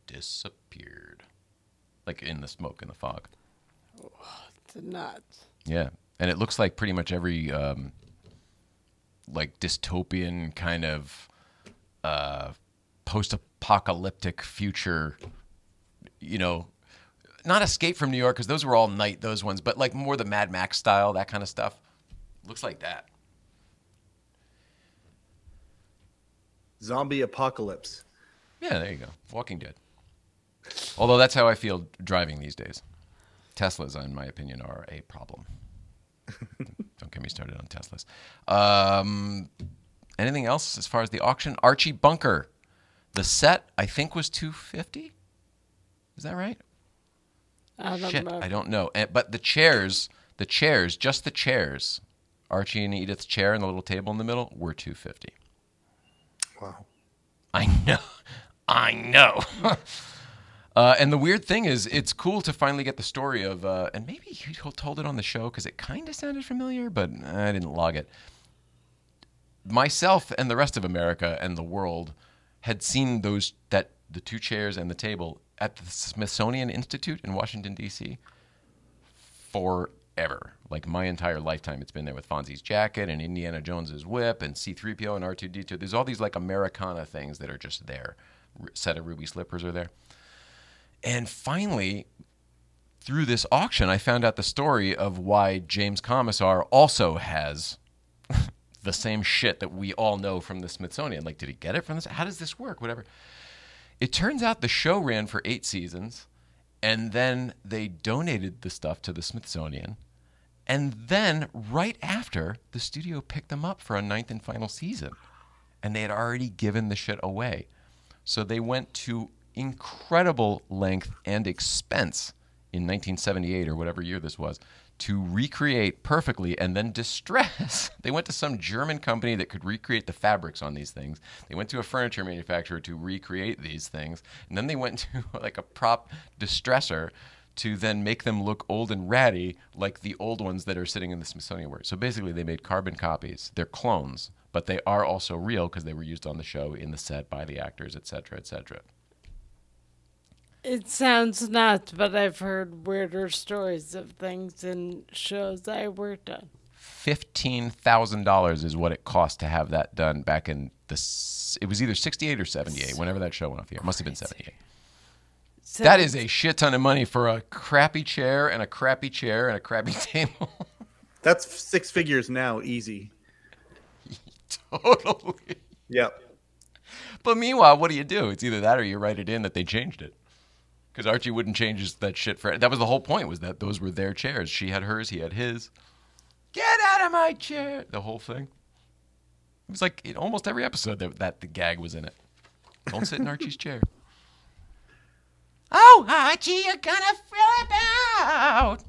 disappeared, like in the smoke and the fog. It's nuts. Yeah, and it looks like pretty much every um, like dystopian kind of uh, post-apocalyptic future, you know, not Escape from New York, because those were all night, those ones, but like more the Mad Max style, that kind of stuff. Looks like that. Zombie apocalypse. Yeah, there you go. Walking Dead. Although that's how I feel driving these days. Teslas, in my opinion, are a problem. Don't get me started on Teslas. Um, anything else as far as the auction? Archie Bunker. The set, I think, was two hundred fifty dollars. Is that right? I don't Shit, know. I don't know. And, but the chairs, the chairs, just the chairs, Archie and Edith's chair and the little table in the middle, were two hundred fifty dollars. Wow. I know. I know. uh, and the weird thing is, it's cool to finally get the story of, uh, and maybe you told it on the show because it kind of sounded familiar, but I didn't log it. Myself and the rest of America and the world had seen those, that the two chairs and the table at the Smithsonian Institute in Washington, D C forever. Like my entire lifetime, it's been there with Fonzie's jacket and Indiana Jones's whip and C three P O and R two D two. There's all these like Americana things that are just there. R- set of ruby slippers are there. And finally, through this auction, I found out the story of why James Commissar also has the same shit that we all know from the Smithsonian. Like, did he get it from this? How does this work? Whatever. It turns out the show ran for eight seasons, and then they donated the stuff to the Smithsonian. And then, right after, the studio picked them up for a ninth and final season. And they had already given the shit away. So they went to incredible length and expense in nineteen seventy-eight or whatever year this was to recreate perfectly and then distress. They went to some German company that could recreate the fabrics on these things. They went to a furniture manufacturer to recreate these things. And then they went to like a prop distressor to then make them look old and ratty like the old ones that are sitting in the Smithsonian were. So basically they made carbon copies. They're clones, but they are also real because they were used on the show, in the set, by the actors, et cetera, et cetera. It sounds nuts, but I've heard weirder stories of things in shows I worked on. fifteen thousand dollars is what it cost to have that done back in the... It was either sixty-eight or seventy-eight, whenever that show went off the air. It must have been seventy-eight. So That is a shit ton of money for a crappy chair and a crappy chair and a crappy table. That's six figures now, easy. Totally. Yep. But meanwhile, what do you do? It's either that or you write it in that they changed it. Because Archie wouldn't change his, that shit for... That was the whole point, was that those were their chairs. She had hers, he had his. Get out of my chair! The whole thing. It was like in almost every episode that, that the gag was in it. Don't sit in Archie's chair. Oh, Archie, you're gonna flip out!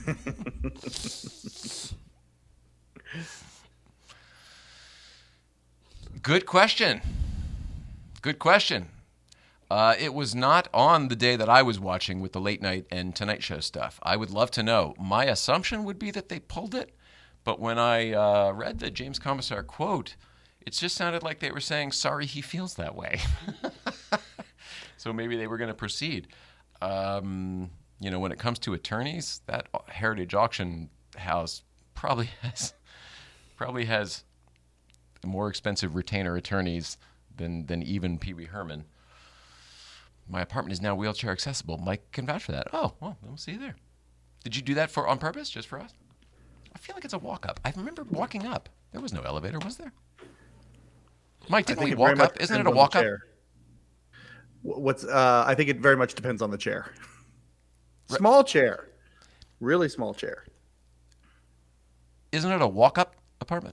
Good question. Good question. Uh, it was not on the day that I was watching with the late night and Tonight Show stuff. I would love to know. My assumption would be that they pulled it, but when I uh, read the James Commissar quote, it just sounded like they were saying, sorry, he feels that way. So maybe they were going to proceed. Um, you know, when it comes to attorneys, that Heritage Auction House probably has probably has more expensive retainer attorneys than than even Pee Wee Herman. My apartment is now wheelchair accessible. Mike can vouch for that. Oh, well, we'll see you there. Did you do that for on purpose, just for us? I feel like it's a walk up. I remember walking up. There was no elevator, was there? Mike, didn't we walk up? Isn't it a walk up? What's uh, I think it very much depends on the chair. Small chair, really small chair. Isn't it a walk up apartment?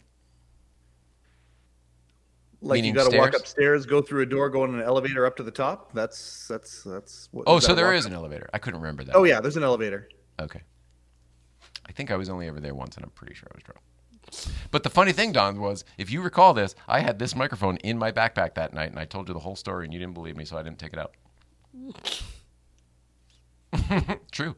Like Meaning you got to walk stairs? upstairs, go through a door, go in an elevator up to the top. That's that's that's. What, Oh, you so gotta there walk is up. an elevator. I couldn't remember that. Oh yeah, there's an elevator. Okay. I think I was only ever there once, and I'm pretty sure I was drunk. But the funny thing, Don, was, if you recall this, I had this microphone in my backpack that night, and I told you the whole story, and you didn't believe me, so I didn't take it out. True.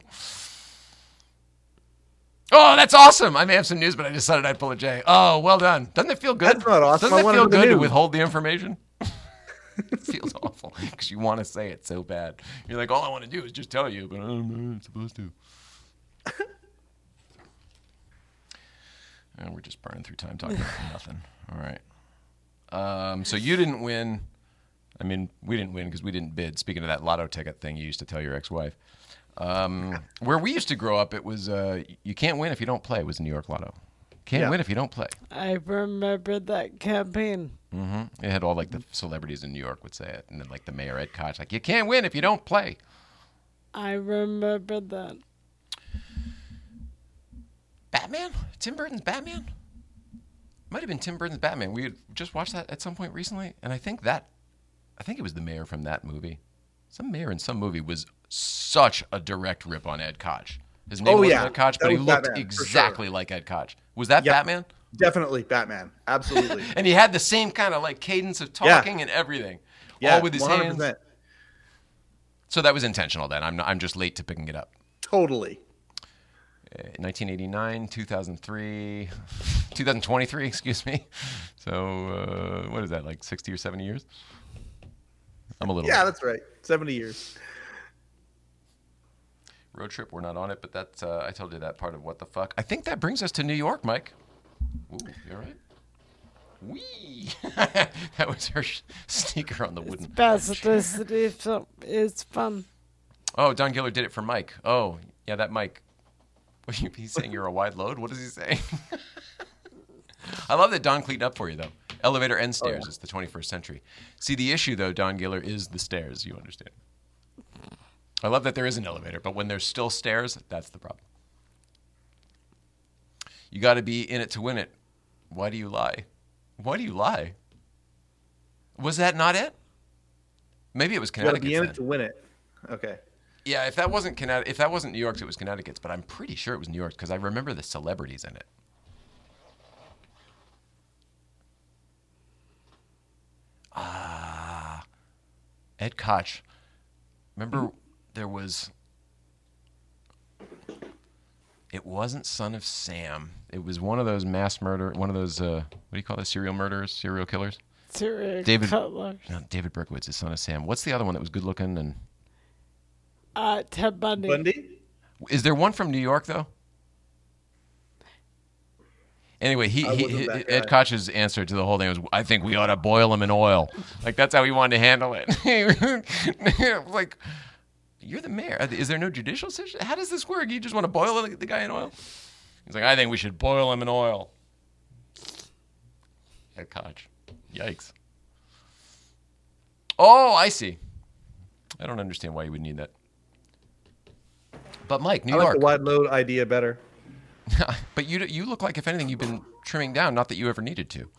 Oh, that's awesome! I may have some news, but I decided I'd pull a J. Oh, well done. Doesn't it feel good? That's not awesome. Doesn't I it wanted feel the good to news. withhold the information? It feels awful because you want to say it so bad. You're like, all I want to do is just tell you, but I'm not supposed to. And we're just burning through time talking about nothing. All right. Um, so you didn't win. I mean, we didn't win because we didn't bid. Speaking of that lotto ticket thing you used to tell your ex-wife. Um, where we used to grow up, it was uh, you can't win if you don't play. It was New York Lotto. Can't yeah. win if you don't play. I remember that campaign. Mm-hmm. It had all like the celebrities in New York would say it, and then like the mayor Ed Koch, like you can't win if you don't play. I remember that. Batman? Tim Burton's Batman? Might have been Tim Burton's Batman. We had just watched that at some point recently, and I think that, I think it was the mayor from that movie. Some mayor in some movie was such a direct rip on Ed Koch. His name oh, wasn't yeah. Ed Koch, that but he looked Batman, exactly sure. like Ed Koch. Was that yep. Batman? Definitely Batman. Absolutely. And he had the same kind of like cadence of talking yeah. and everything. Yeah, all with his one hundred percent. hands. So that was intentional then. I'm not, I'm just late to picking it up. Totally. Uh, nineteen eighty-nine, two thousand three, two thousand twenty-three, excuse me. So uh, what is that, like sixty or seventy years? I'm a little Yeah, bit. That's right. seventy years. Road trip, we're not on it, but that's, uh, I told you that part of what the fuck. I think that brings us to New York, Mike. Ooh, you all right? Wee! That was her sh- sneaker on the wooden. Specificity, so it's fun. Oh, Don Giller did it for Mike. Oh, yeah, that Mike. What, he's saying you're a wide load? What is he saying? I love that Don cleaned up for you, though. Elevator and stairs. Oh, yeah. It's the twenty-first century. See, the issue, though, Don Giller, is the stairs, you understand. I love that there is an elevator, but when there's still stairs, that's the problem. You got to be in it to win it. Why do you lie? Why do you lie? Was that not it? Maybe it was Connecticut. You got to be in it to win it. Okay. Yeah, if that wasn't Connecticut, if that wasn't New York's, it was Connecticut's. But I'm pretty sure it was New York's because I remember the celebrities in it. Ah, Ed Koch. Remember, mm-hmm. there was. It wasn't Son of Sam. It was one of those mass murder, one of those, uh, what do you call this, serial murderers, serial killers? Serial David, killers. No, David Berkowitz is Son of Sam. What's the other one that was good looking? And uh, Ted Bundy. Bundy? Is there one from New York, though? Anyway, he, he, he Ed Koch's answer to the whole thing was, I think we ought to boil him in oil. Like, that's how he wanted to handle it. Like... You're the mayor. Is there no judicial system? How does this work? You just want to boil the guy in oil? He's like, I think we should boil him in oil. Ed Koch. Yikes. Oh, I see. I don't understand why you would need that. But Mike, New I like York. the wide load idea better. But you you look like, if anything, you've been trimming down. Not that you ever needed to.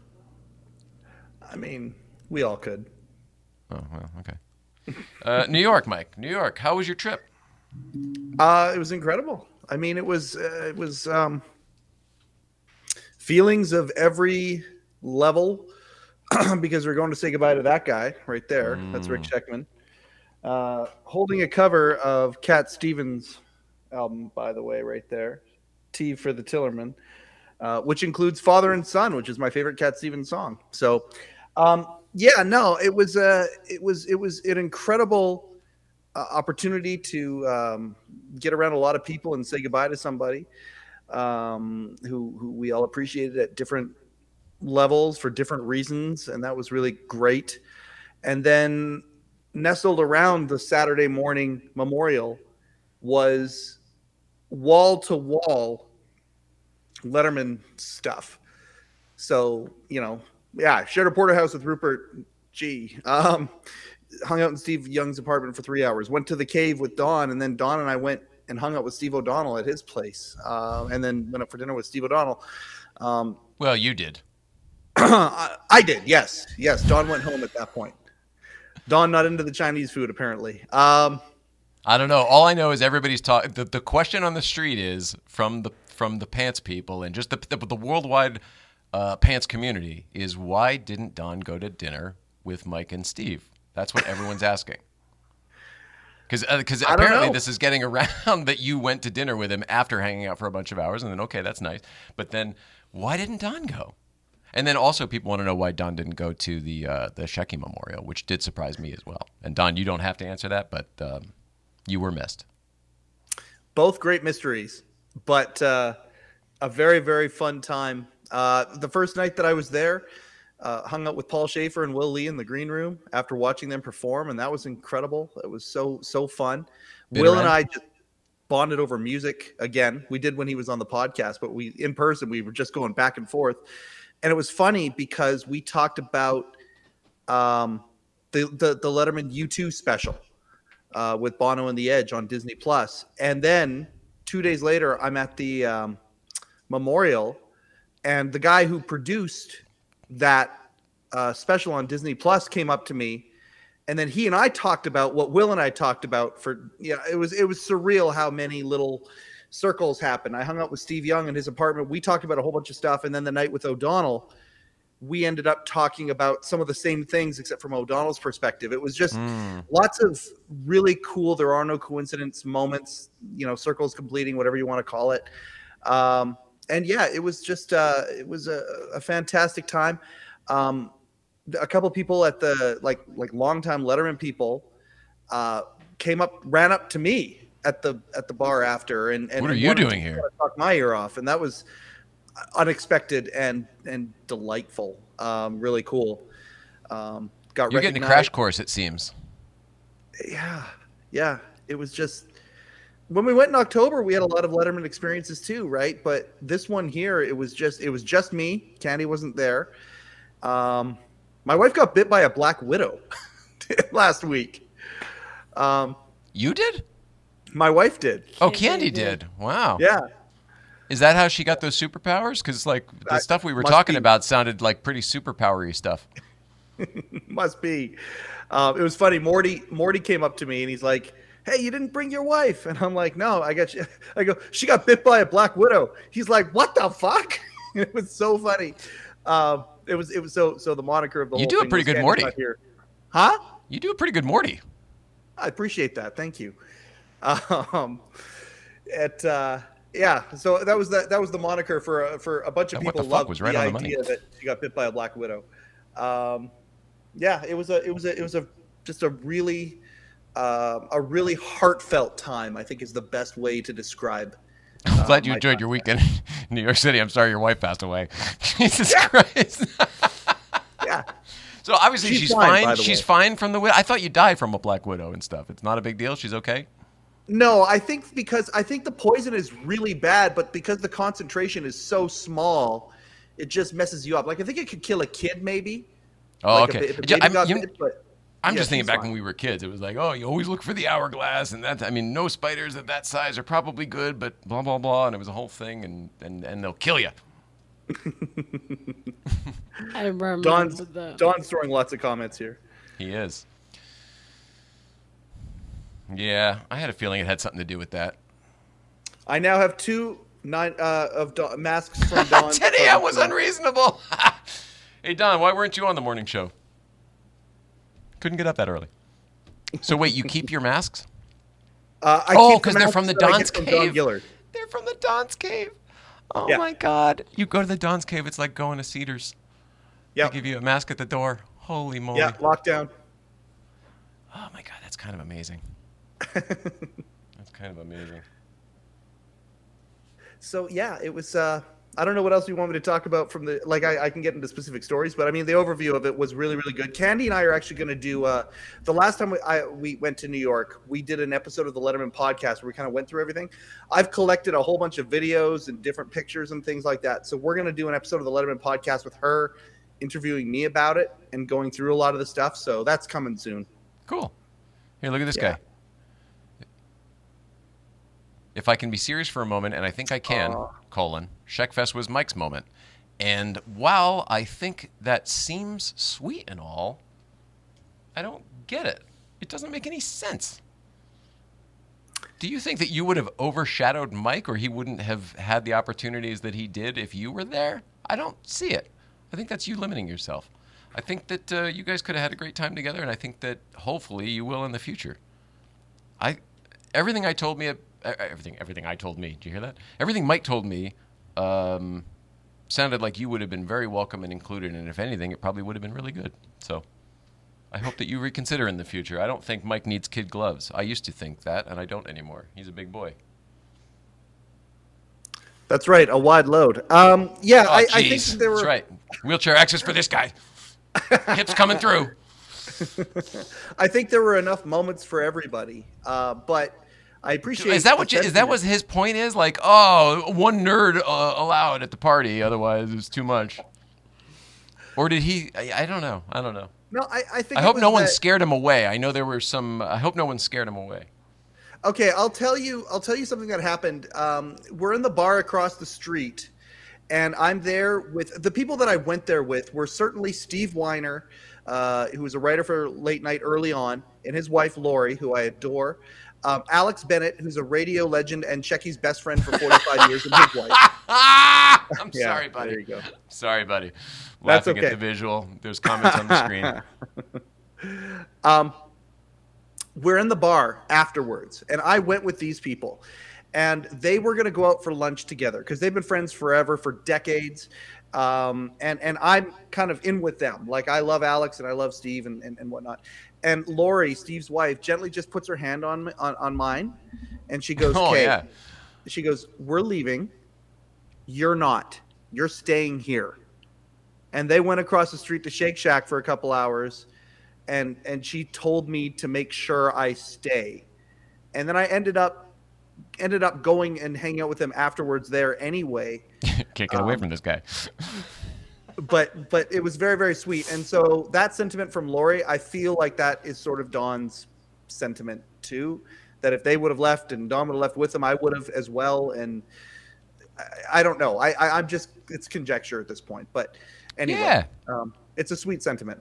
I mean, we all could. Oh, well, okay. Uh, New York, Mike. New York. How was your trip? Uh, it was incredible. I mean, it was uh, it was um, feelings of every level because we're going to say goodbye to that guy right there. Mm. That's Rick Sheckman. Uh, holding a cover of Cat Stevens' album, by the way, right there. T for the Tillerman, uh, which includes Father and Son, which is my favorite Cat Stevens song. So, um, yeah, no, it was uh, it was it was an incredible uh, opportunity to um, get around a lot of people and say goodbye to somebody um, who who we all appreciated at different levels for different reasons, and that was really great. And then nestled around the Saturday morning memorial was wall to wall Letterman stuff. So, you know, yeah, shared a porterhouse with Rupert G. Um, hung out in Steve Young's apartment for three hours. Went to the cave with Don, and then Don and I went and hung out with Steve O'Donnell at his place, uh, and then went up for dinner with Steve O'Donnell. Um, well, you did. I, I did, yes. Yes, Don went home at that point. Don not into the Chinese food, apparently. Um, I don't know. All I know is everybody's talking. The, the question on the street is from the from the pants people and just the the, the worldwide uh, pants community is, why didn't Don go to dinner with Mike and Steve? That's what everyone's asking. Because because uh, apparently this is getting around that you went to dinner with him after hanging out for a bunch of hours, and then, okay, that's nice. But then why didn't Don go? And then also people want to know why Don didn't go to the uh, the Shecky Memorial, which did surprise me as well. And Don, you don't have to answer that, but um, you were missed. Both great mysteries. But uh, A very, very fun time. Uh, the first night that I was there, uh, hung out with Paul Schaefer and Will Lee in the green room after watching them perform, and that was incredible. It was so, so fun. Bitter Will and end? I just bonded over music again. We did when he was on the podcast, but we in person we were just going back and forth, and it was funny because we talked about um, the, the the Letterman U two special uh, with Bono and the Edge on Disney Plus, and then two days later I'm at the um, memorial, and the guy who produced that uh, special on Disney Plus came up to me. And then he and I talked about what Will and I talked about for, yeah, it was, it was surreal how many little circles happened. I hung out with Steve Young in his apartment. We talked about a whole bunch of stuff. And then the night with O'Donnell, we ended up talking about some of the same things, except from O'Donnell's perspective. It was just Mm. lots of really cool, there are no coincidence moments, you know, circles completing, whatever you want to call it. Um, and yeah, it was just, uh, it was a, a fantastic time. Um, a couple people at the like like longtime Letterman people uh, came up, ran up to me at the at the bar after, and, and What are and you wanted doing to here? Talk my ear off, and that was unexpected and and delightful, um, really cool. Um, got You're getting a recognized. crash course, it seems. Yeah, yeah. It was just when we went in October, we had a lot of Letterman experiences too, right? But this one here, it was just it was just me. Candy wasn't there. Um, my wife got bit by a black widow last week. Um, You did? my wife did. Oh, Candy Candy did. did. Wow. Yeah. Is that how she got those superpowers? Because like the That stuff we were must talking be. about sounded like pretty superpowery stuff. Must be. Um, it was funny. Morty Morty came up to me and he's like, "Hey, you didn't bring your wife?" And I'm like, "No, I got you." I go, "She got bit by a black widow." He's like, "What the fuck?" It was so funny. Um, it was it was so so the moniker of the You whole do a thing pretty was good Candy's Morty. not here. Huh? You do a pretty good Morty. I appreciate that. Thank you. Um, it uh, yeah. So that was the, that was the moniker for uh, for a bunch of That what the people. fuck Loved was right the on the money. idea that she got bit by a black widow. Um, yeah, it was a it was a it was a just a really uh, a really heartfelt time. I think is the best way to describe. I'm uh, glad you my enjoyed time. your weekend in New York City. I'm sorry your wife passed away. Jesus Christ. Yeah. So obviously She's she's, fine, fine. by the She's way. fine from the widow. I thought you died from a black widow and stuff. It's not a big deal. She's okay. No, I think because I think the poison is really bad, but because the concentration is so small, it just messes you up. Like I think it could kill a kid, maybe. Oh, like okay. If, if a Ju- baby I'm- got you- bit, but I'm yeah, just thinking she's back fine. when we were kids. It was like, oh, you always look for the hourglass, and that. I mean, no spiders at that size are probably good, but blah blah blah, and it was a whole thing, and and, and they'll kill you. I remember Don's that. Don's throwing lots of comments here. He is. Yeah, I had a feeling it had something to do with that. I now have two nine uh, of Don, masks from Don. ten a.m. was unreasonable. Hey Don, why weren't you on the morning show? Couldn't get up that early. So wait, you keep your masks? Uh, I Oh, keep the 'cause they're masks from the that I Don's get from Don Cave. Gillard. They're from the Don's Cave. Oh Yeah. my God! You go to the Don's Cave, it's like going to Cedars. Yeah, They give you a mask at the door. Holy moly! yeah, lockdown. Oh my God, that's kind of amazing. That's kind of amazing. So yeah, it was. Uh, I don't know what else you want me to talk about from the like. I, I can get into specific stories, but I mean the overview of it was really really good. Candy and I are actually going to do. Uh, the last time we I, we went to New York, we did an episode of the Letterman podcast where we kind of went through everything. I've collected a whole bunch of videos and different pictures and things like that. So we're going to do an episode of the Letterman podcast with her interviewing me about it and going through a lot of the stuff. So that's coming soon. Cool. Here, look at this Yeah. guy. If I can be serious for a moment, and I think I can, Aw. colon, Sheckfest was Mike's moment. And while I think that seems sweet and all, I don't get it. It doesn't make any sense. Do you think that you would have overshadowed Mike, or he wouldn't have had the opportunities that he did if you were there? I don't see it. I think that's you limiting yourself. I think that uh, you guys could have had a great time together, and I think that hopefully you will in the future. I, everything I told me, uh, everything, everything I told me. Did you hear that? Everything Mike told me um, sounded like you would have been very welcome and included, and if anything, it probably would have been really good. So, I hope that you reconsider in the future. I don't think Mike needs kid gloves. I used to think that, and I don't anymore. He's a big boy. That's right, a wide load. Um, yeah, Oh, I, geez. I think there were. That's right. Wheelchair access for this guy. Hips coming through. I think there were enough moments for everybody, uh, but I appreciate. Is that the what you, is that sentiment. what his point is? Like, oh, one nerd uh, allowed at the party, otherwise it's too much. Or did he? I, I don't know. I don't know. No, I, I think. I it hope was no one that- scared him away. I know there were some. I hope no one scared him away. Okay, I'll tell you. I'll tell you something that happened. Um, we're in the bar across the street, and I'm there with the people that I went there with. Were certainly Steve Weiner, uh, who was a writer for Late Night early on, and his wife Lori, who I adore. Um, Alex Bennett, who's a radio legend and Checky's best friend for forty-five years, and his wife. I'm Yeah, sorry, buddy. there you go. Sorry, buddy. That's Laughing okay. at the visual. There's comments on the screen. Um, we're in the bar afterwards, and I went with these people, and they were going to go out for lunch together because they've been friends forever, for decades. Um, and and I'm kind of in with them. Like, I love Alex and I love Steve and, and, and whatnot. And Lori, Steve's wife, gently just puts her hand on on, on mine, and she goes, Oh, "Okay." yeah. She goes, "We're leaving. You're not. You're staying here." And they went across the street to Shake Shack for a couple hours, and and she told me to make sure I stay. And then I ended up ended up going and hanging out with them afterwards there anyway. Can't get away Um, from this guy. But but it was very, very sweet. And so that sentiment from Lori, I feel like that is sort of Dawn's sentiment too. That if they would have left and Dawn would have left with them, I would have as well. And I, I don't know. I, I I'm just it's conjecture at this point. But anyway, Yeah. um, it's a sweet sentiment.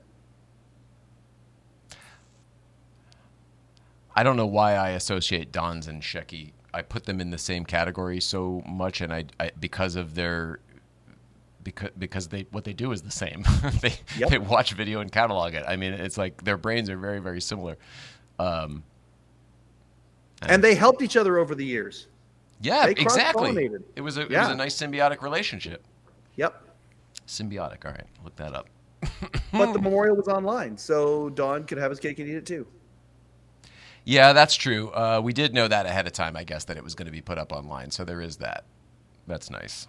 I don't know why I associate Dons and Shecky. I put them in the same category so much, and I, I because of their because because they what they do is the same. they Yep. they watch video and catalog it. I mean, it's like their brains are very very similar. Um, And they helped each other over the years. yeah, They exactly. cross-pollinated. It was a it was Yeah. a nice symbiotic relationship. Yep. Symbiotic. All right, look that up. But the memorial was online, so Dawn could have his cake and eat it too. Yeah, that's true. Uh, we did know that ahead of time, I guess, that it was going to be put up online. So there is that. That's nice.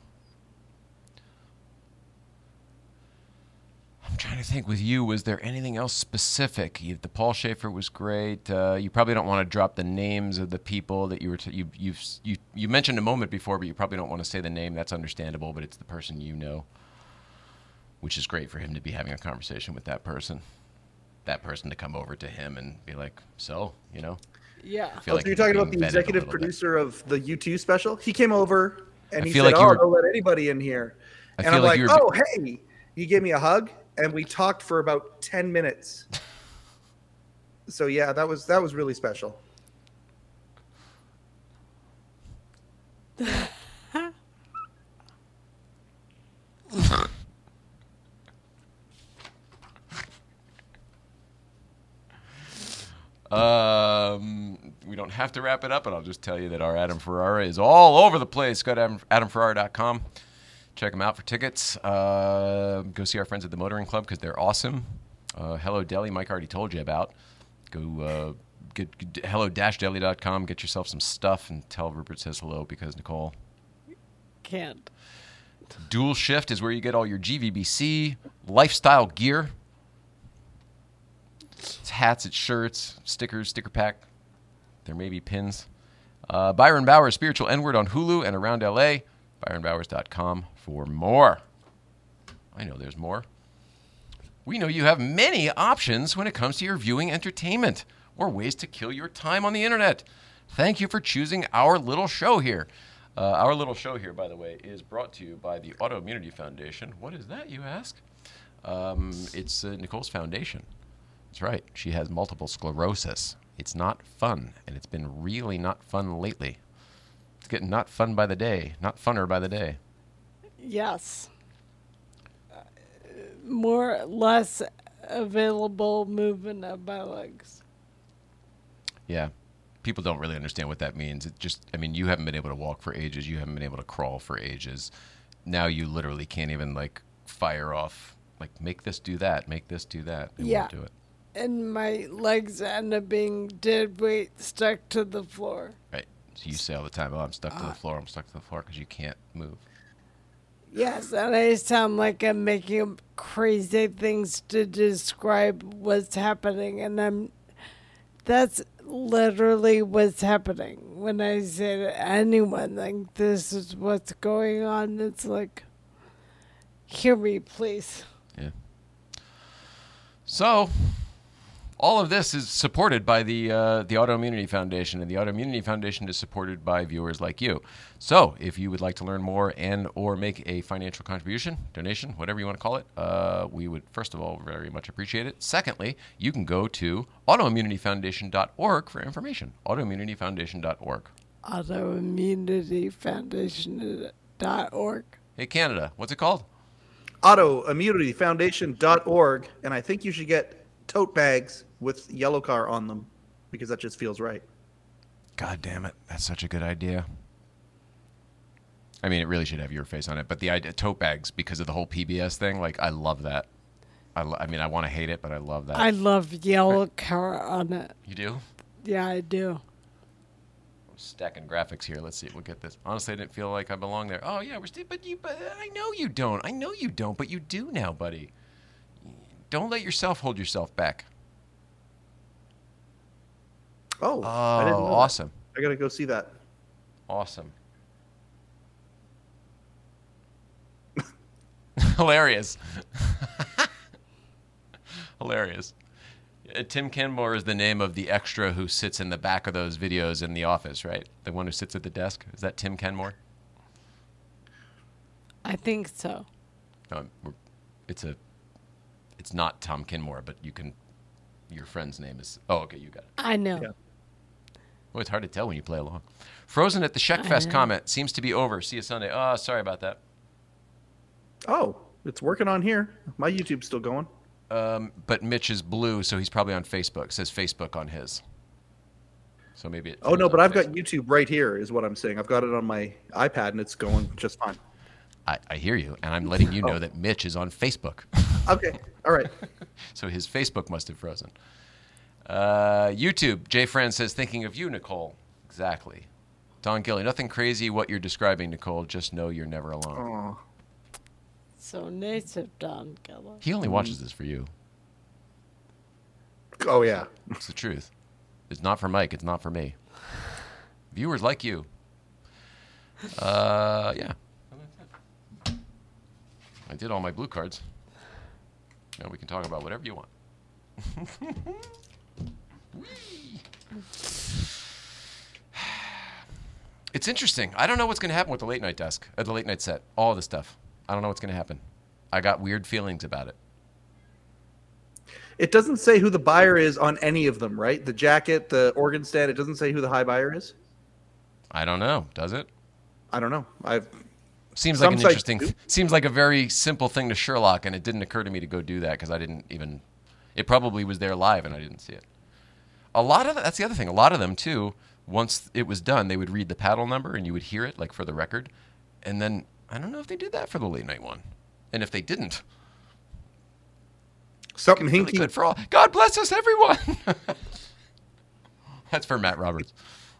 I'm trying to think with you, was there anything else specific? You, the Paul Schaefer was great. Uh, you probably don't want to drop the names of the people that you were, t- you, you've, you, you mentioned a moment before, but you probably don't want to say the name. That's understandable, but it's the person you know, which is great for him to be having a conversation with that person. That person to come over to him and be like, so, you know? Yeah. I feel Oh, like so you're he's talking being about the vetted a executive little bit. producer of the U two special? He came over and I he feel said, like you "Oh, were- don't let anybody in here." I and feel I'm like like, you were- "Oh, hey!" He gave me a hug, and we talked for about ten minutes. So yeah, that was that was really special. Um, we don't have to wrap it up, but I'll just tell you that our Adam Ferrara is all over the place. Go to adam, adam ferrara dot com. Check them out for tickets. Uh, go see our friends at the Motoring Club because they're awesome. Uh, Hello Deli, Mike already told you about. Go uh, get, get hello dash deli dot com. Get yourself some stuff and tell Rupert says hello because Nicole. Can't. Dual Shift is where you get all your G V B C lifestyle gear. It's hats, it's shirts, stickers, sticker pack. There may be pins. Uh, Byron Bowers, Spiritual N-Word on Hulu and around L A. byron bowers dot com for more. I know there's more. We know you have many options when it comes to your viewing entertainment or ways to kill your time on the internet. Thank you for choosing our little show here. Uh, our little show here, by the way, is brought to you by the Autoimmunity Foundation. What is that, you ask? Um, it's uh, Nicole's foundation. That's right. She has multiple sclerosis. It's not fun, and it's been really not fun lately. It's getting not fun by the day, not funner by the day. Yes. Uh, more, less available movement of my legs. Yeah. People don't really understand what that means. It just, I mean, you haven't been able to walk for ages. You haven't been able to crawl for ages. Now you literally can't even, like, fire off, like, make this do that, make this do that. They Yeah. won't do it. And my legs end up being dead weight stuck to the floor. Right. So you say all the time, "Oh, I'm stuck to the floor. I'm stuck to the floor," because you can't move. Yes, and I sound like I'm making up crazy things to describe what's happening, and I'm. That's literally what's happening when I say to anyone, like, this is what's going on. It's like, hear me, please. Yeah. So, all of this is supported by the uh, the Autoimmunity Foundation, and the Autoimmunity Foundation is supported by viewers like you. So, if you would like to learn more and or make a financial contribution, donation, whatever you want to call it, uh, we would, first of all, very much appreciate it. Secondly, you can go to autoimmunity foundation dot org for information. autoimmunity foundation dot org. autoimmunity foundation dot org. Hey, Canada, what's it called? autoimmunity foundation dot org, and I think you should get tote bags with yellow car on them because that just feels right. God damn it. That's such a good idea. I mean, it really should have your face on it, but the idea, tote bags, because of the whole P B S thing, like, I love that. I, lo- I mean, I want to hate it, but I love that. I love yellow car on it. You do? Yeah, I do. I'm stacking graphics here. Let's see. We'll get this. Honestly, I didn't feel like I belong there. Oh, yeah, we're still, but you, but I know you don't. I know you don't, but you do now, buddy. Don't let yourself hold yourself back. Oh, Oh, I didn't know that. awesome. I gotta go see that. Awesome. Hilarious. Hilarious. Uh, Tim Kenmore is the name of the extra who sits in the back of those videos in the office, right? The one who sits at the desk. Is that Tim Kenmore? I think so. No, we're, it's a. It's not Tom Kenmore, but you can. Your friend's name is. Oh, okay, you got it. I know. Yeah. Well, it's hard to tell when you play along. Frozen at the Sheckfest comment seems to be over. See you Sunday. Oh, sorry about that. Oh, it's working on here. My YouTube's still going. Um, but Mitch is blue, so he's probably on Facebook. It says Facebook on his. So maybe it. Oh no, turns but on I've got Facebook. YouTube right here, is what I'm saying. I've got it on my iPad, and it's going just fine. I, I hear you, and I'm letting you know Oh. that Mitch is on Facebook. Okay, all right. So his Facebook must have frozen. Uh, YouTube, Jay Fran says, thinking of you, Nicole. Exactly. Don Gilly, nothing crazy what you're describing, Nicole. Just know you're never alone. Oh, So nice of Don Geller. He only watches this for you. oh yeah. It's the truth. It's not for Mike. It's not for me. Viewers like you. Uh, yeah. I did all my blue cards. Now we can talk about whatever you want. It's interesting. I don't know what's going to happen with the late night desk, uh, the late night set, all of this stuff. I don't know what's going to happen. I got weird feelings about it. It doesn't say who the buyer is on any of them, right? The jacket, the organ stand. It doesn't say who the high buyer is. I don't know. Does it? I don't know. I've Seems Some like an sites interesting. do. Seems like a very simple thing to Sherlock, and it didn't occur to me to go do that because I didn't even. It probably was there live, and I didn't see it. A lot of that's the other thing. A lot of them too. Once it was done, they would read the paddle number, and you would hear it, like for the record. And then I don't know if they did that for the late night one, and if they didn't, something really hinky. good for all. God bless us, everyone. That's for Matt Roberts.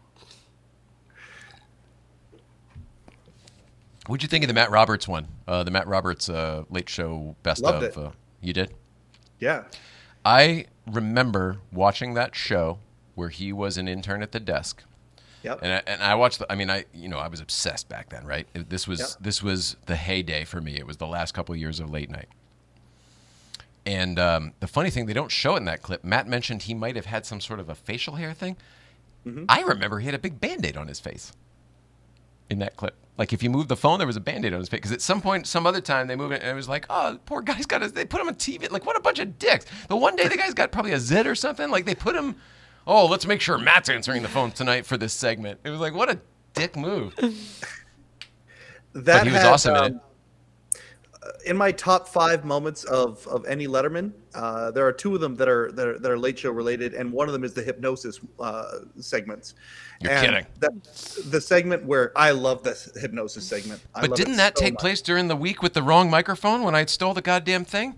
What'd you think of the Matt Roberts one? Uh, the Matt Roberts uh, Late Show Best Loved of. it. Uh, you did? Yeah. I remember watching that show where he was an intern at the desk. Yep. And I, and I watched. The, I mean, I you know I was obsessed back then, right? It- This was Yep. this was the heyday for me. It was the last couple of years of late night. And um, the funny thing, they don't show it in that clip. Matt mentioned he might have had some sort of a facial hair thing. Mm-hmm. I remember he had a big Band-Aid on his face in that clip. Like if you moved the phone, there was a Band-Aid on his face. Because at some point, some other time, they moved it, and it was like, oh, the poor guy's got his, they put him on T V. Like, what a bunch of dicks. The one day the guy's got probably a zit or something. Like, they put him, oh, let's make sure Matt's answering the phone tonight for this segment. It was like, what a dick move. That But he was had, awesome in um, it. in my top five moments of, of any Letterman, uh, there are two of them that are, that are that are late show related, and one of them is the hypnosis uh, segments. You're And kidding. That, the segment where I love the hypnosis segment. I But love didn't it that so take much. place during the week with the wrong microphone when I stole the goddamn thing?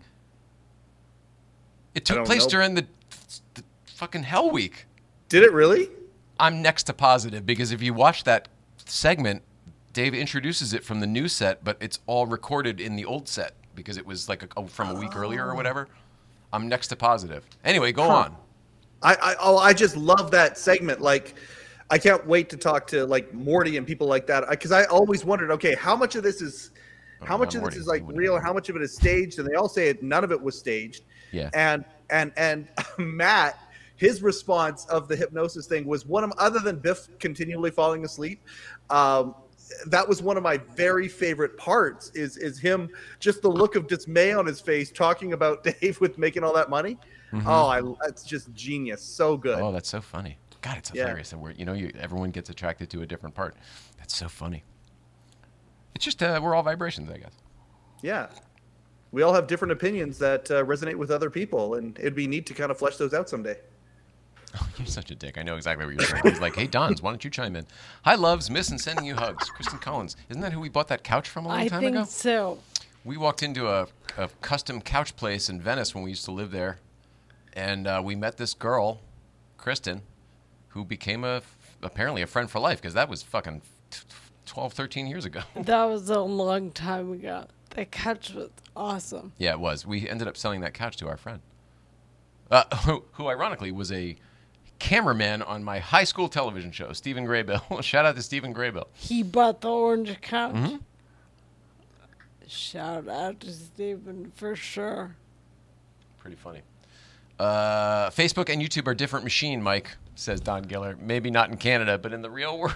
It took don't place know. during the, the fucking Hell Week. Did it really? I'm next to positive because if you watch that segment, Dave introduces it from the new set, but it's all recorded in the old set because it was like a, from a week oh. earlier or whatever. I'm next to positive. Anyway, go huh. on. I, I oh I just love that segment. Like, I can't wait to talk to like Morty and people like that because I, I always wondered, okay, how much of this is how oh, much of Morty, this is like real, or how much of it is staged? And they all say it, none of it was staged. Yeah. And and and Matt, his response of the hypnosis thing was one of, other than Biff continually falling asleep. Um, that was one of my very favorite parts. Is is him just the look of dismay on his face talking about Dave with making all that money. Mm-hmm. Oh, I, that's just genius. So good. Oh, that's so funny. God, it's hilarious. Yeah. You know, you, everyone gets attracted to a different part. That's so funny. It's just, uh, we're all vibrations, I guess. Yeah. We all have different opinions that uh, resonate with other people, and it'd be neat to kind of flesh those out someday. Oh, you're such a dick. I know exactly what you're saying. He's like, hey, Dons, why don't you chime in? Hi, loves, miss, and sending you hugs. Kristen Collins. Isn't that who we bought that couch from a long I time think ago? so. We walked into a, a custom couch place in Venice when we used to live there. And uh, we met this girl, Kristen, who became a apparently a friend for life because that was fucking twelve, thirteen years ago. That was a long time ago. That couch was awesome. Yeah, it was. We ended up selling that couch to our friend, uh, who, who ironically was a cameraman on my high school television show, Stephen Graybill. Shout out to Stephen Graybill. He bought the orange couch. Mm-hmm. Shout out to Stephen for sure. Pretty funny. Uh, Facebook and YouTube are different machine, Mike, says Don Giller. Maybe not in Canada, but in the real world.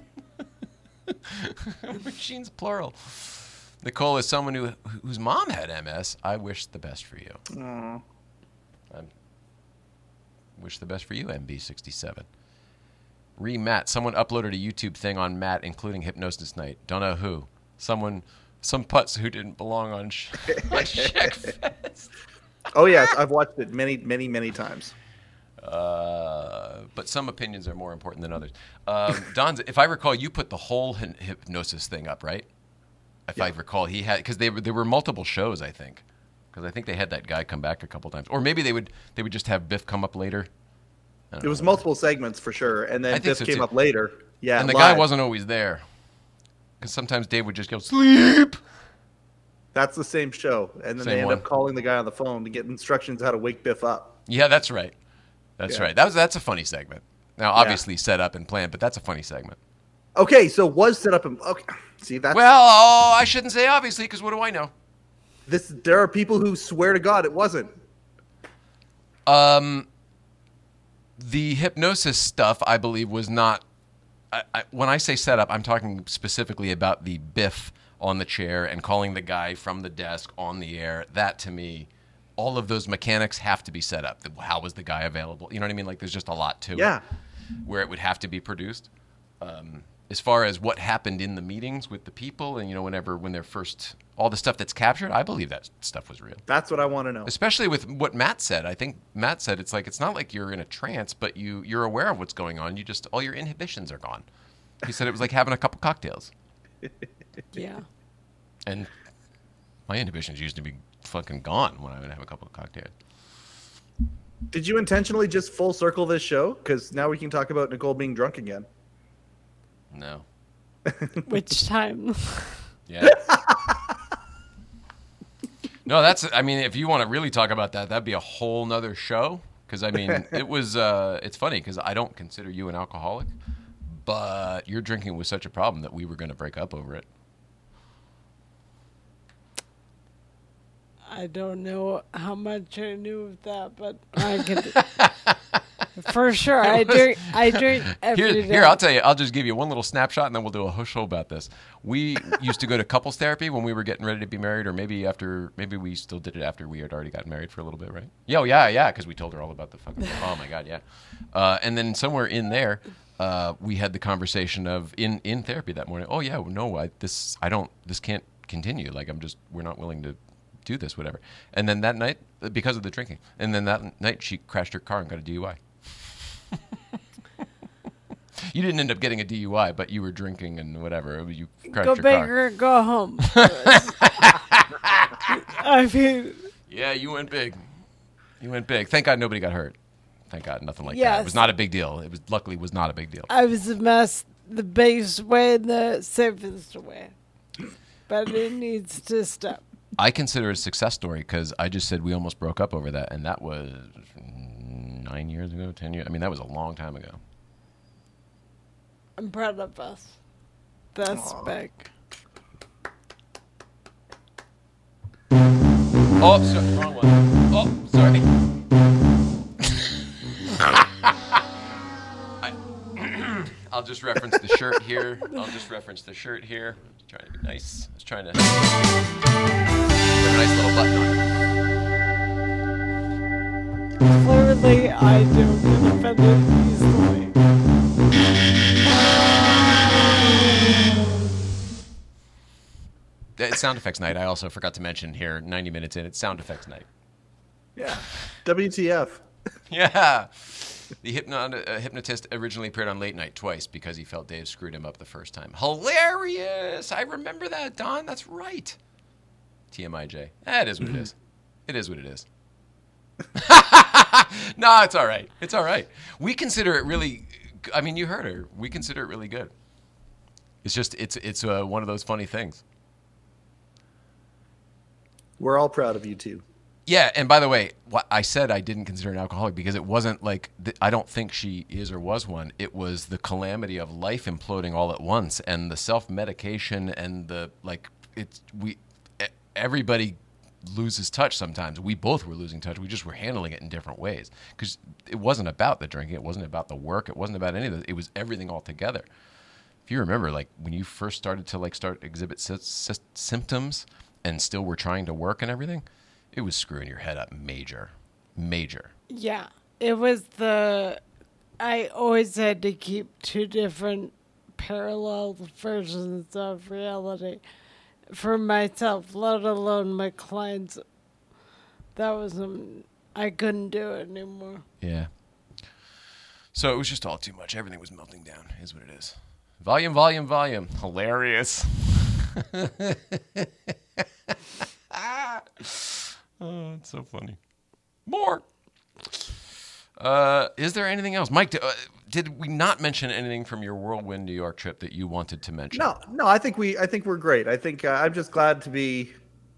Machines plural. Nicole is someone who whose mom had M S. I wish the best for you. Aww. I wish the best for you, M B sixty-seven. Re Matt. Someone uploaded a YouTube thing on Matt, including Hypnosis Night. Don't know who. Someone, some putz who didn't belong on Sh- Shackfest. Oh, yes. I've watched it many, many, many times. Uh, but some opinions are more important than others. Um, Don's, if I recall, you put the whole hy- hypnosis thing up, right? If yeah. I recall, he had, because they were, there were multiple shows, I think. Because I think they had that guy come back a couple times. Or maybe they would they would just have Biff come up later. It was know. multiple segments for sure. And then Biff so came too. up later. Yeah, and the live. guy wasn't always there. Because sometimes Dave would just go, sleep! That's the same show. And then same they end one. up calling the guy on the phone to get instructions how to wake Biff up. Yeah, that's right. That's yeah. right. That was That's a funny segment. Now, obviously yeah. set up and planned, but that's a funny segment. Okay, so was set up and... Okay, see, that's... Well, oh, I shouldn't say obviously, because what do I know? This There are people who swear to God it wasn't. Um, The hypnosis stuff, I believe, was not... I, I, when I say set up, I'm talking specifically about the Biff on the chair and calling the guy from the desk on the air. That, to me, all of those mechanics have to be set up. How was the guy available? You know what I mean? Like, there's just a lot to yeah. it where it would have to be produced. Um, as far as what happened in the meetings with the people and, you know, whenever, when they're first, all the stuff that's captured, I believe that stuff was real. That's what I want to know. Especially with what Matt said. I think Matt said it's like, it's not like you're in a trance, but you, you're aware of what's going on. You just, all your inhibitions are gone. He said it was like having a couple cocktails. Yeah. And my inhibitions used to be fucking gone when I would have a couple of cocktails. Did you intentionally just full circle this show? Because now we can talk about Nicole being drunk again. No. Which time? Yeah. No, that's, I mean, if you want to really talk about that, that'd be a whole nother show. Because, I mean, it was, uh, it's funny because I don't consider you an alcoholic, but your drinking was such a problem that we were going to break up over it. I don't know how much I knew of that, but I could, for sure, I drink, I drink every here, day. Here, I'll tell you, I'll just give you one little snapshot and then we'll do a whole show about this. We used to go to couples therapy when we were getting ready to be married, or maybe after, maybe we still did it after we had already gotten married for a little bit, right? Yeah, oh, yeah, yeah, because we told her all about the fucking, oh my God, yeah. Uh, and then somewhere in there, uh, we had the conversation of, in, in therapy that morning, oh yeah, no, I, this, I don't, this can't continue. Like, I'm just, we're not willing to do this, whatever. And then that night, because of the drinking, and then that night she crashed her car and got a D U I. You didn't end up getting a D U I, but you were drinking and whatever. You crashed go your big car. or go home. I mean, yeah, you went big. You went big. Thank God nobody got hurt. Thank God, nothing like that. Yes. It was not a big deal. It was luckily was not a big deal. I was a mess the biggest way and the safest way. But it needs to stop. I consider it a success story because I just said we almost broke up over that, and that was nine years ago, ten years. I mean, that was a long time ago. I'm proud of us. That's Aw. big. Oh, sorry, wrong one. Oh, sorry. I, I'll just reference the shirt here. I'll just reference the shirt here. Trying to be nice. I was trying to put a nice little button on it. Clearly, I don't get offended easily. It's sound effects night. I also forgot to mention here, ninety minutes in, it's sound effects night. Yeah. W T F. Yeah. The hypno- uh, hypnotist originally appeared on Late Night twice because he felt Dave screwed him up the first time. Hilarious! I remember that, Don. That's right. T M I J. Eh, it is what it is. It is what it is. No, it's all right. It's all right. We consider it really, I mean, you heard her. We consider it really good. It's just, it's it's uh, one of those funny things. We're all proud of you too. Yeah, and by the way, what I said I didn't consider an alcoholic because it wasn't like th- I don't think she is or was one. It was the calamity of life imploding all at once, and the self-medication, and the like. It's we e- everybody loses touch sometimes. We both were losing touch. We just were handling it in different ways because it wasn't about the drinking. It wasn't about the work. It wasn't about any of it. It was everything all together. If you remember, like when you first started to like start exhibit sy- sy- symptoms and still were trying to work and everything. It was screwing your head up major, major. Yeah, it was the. I always had to keep two different parallel versions of reality for myself, let alone my clients. That was, um, I couldn't do it anymore. Yeah. So it was just all too much. Everything was melting down, is what it is. Volume, volume, volume. Hilarious. Oh, it's so funny. More. Uh, is there anything else? Mike, did, uh, did we not mention anything from your Whirlwind New York trip that you wanted to mention? No, no, I think we, I think we're great. I think uh, I'm just glad to be.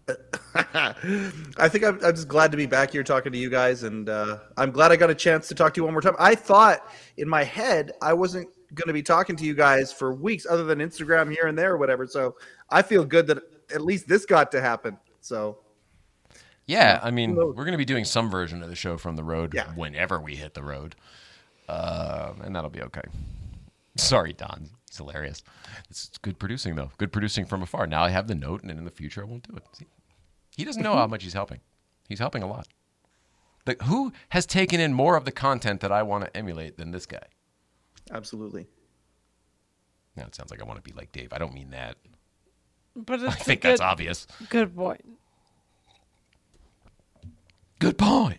I think I'm, I'm just glad to be back here talking to you guys, and uh, I'm glad I got a chance to talk to you one more time. I thought in my head I wasn't going to be talking to you guys for weeks, other than Instagram here and there or whatever. So I feel good that at least this got to happen. So. Yeah, I mean, we're going to be doing some version of the show from the road Yeah. whenever we hit the road, uh, and that'll be okay. Sorry, Don. It's hilarious. It's good producing, though. Good producing from afar. Now I have the note, and in the future I won't do it. See? He doesn't know how much he's helping. He's helping a lot. Like, who has taken in more of the content that I want to emulate than this guy? Absolutely. Now it sounds like I want to be like Dave. I don't mean that. But I it's think a good, that's obvious. good point. Good point.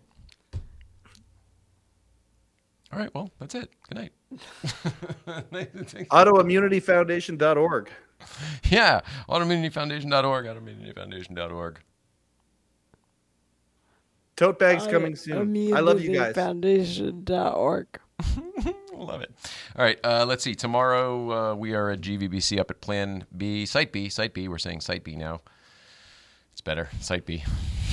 All right, well, that's it. Good night. Autoimmunity Foundation dot org. Yeah, autoimmunity foundation dot org, autoimmunity foundation dot org. Tote bags coming soon. I love you guys. Foundation dot org. Love it. All right, uh, let's see. Tomorrow uh, we are at G V B C up at Plan B, Site B, Site B. We're saying Site B now. It's better, Site B.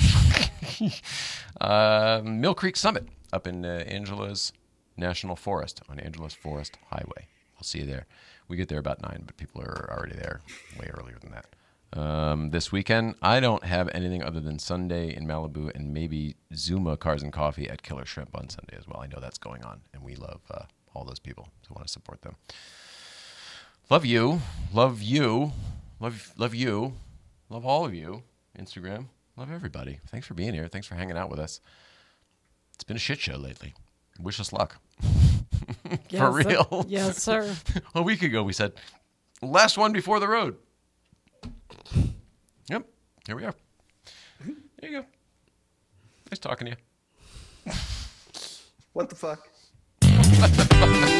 uh, Mill Creek Summit up in uh, Angela's National Forest on Angela's Forest Highway. I'll see you there. We get there about nine, but people are already there way earlier than that. Um, this weekend, I don't have anything other than Sunday in Malibu and maybe Zuma Cars and Coffee at Killer Shrimp on Sunday as well. I know that's going on, and we love uh, all those people who want to support them. Love you. Love you. Love, love you. Love all of you. Instagram. Love everybody. Thanks for being here. Thanks for hanging out with us. It's been a shit show lately. Wish us luck. Yes, For real. Sir. Yes, sir. A week ago we said, last one before the road. Yep. Here we are. There you go. Nice talking to you. What the fuck?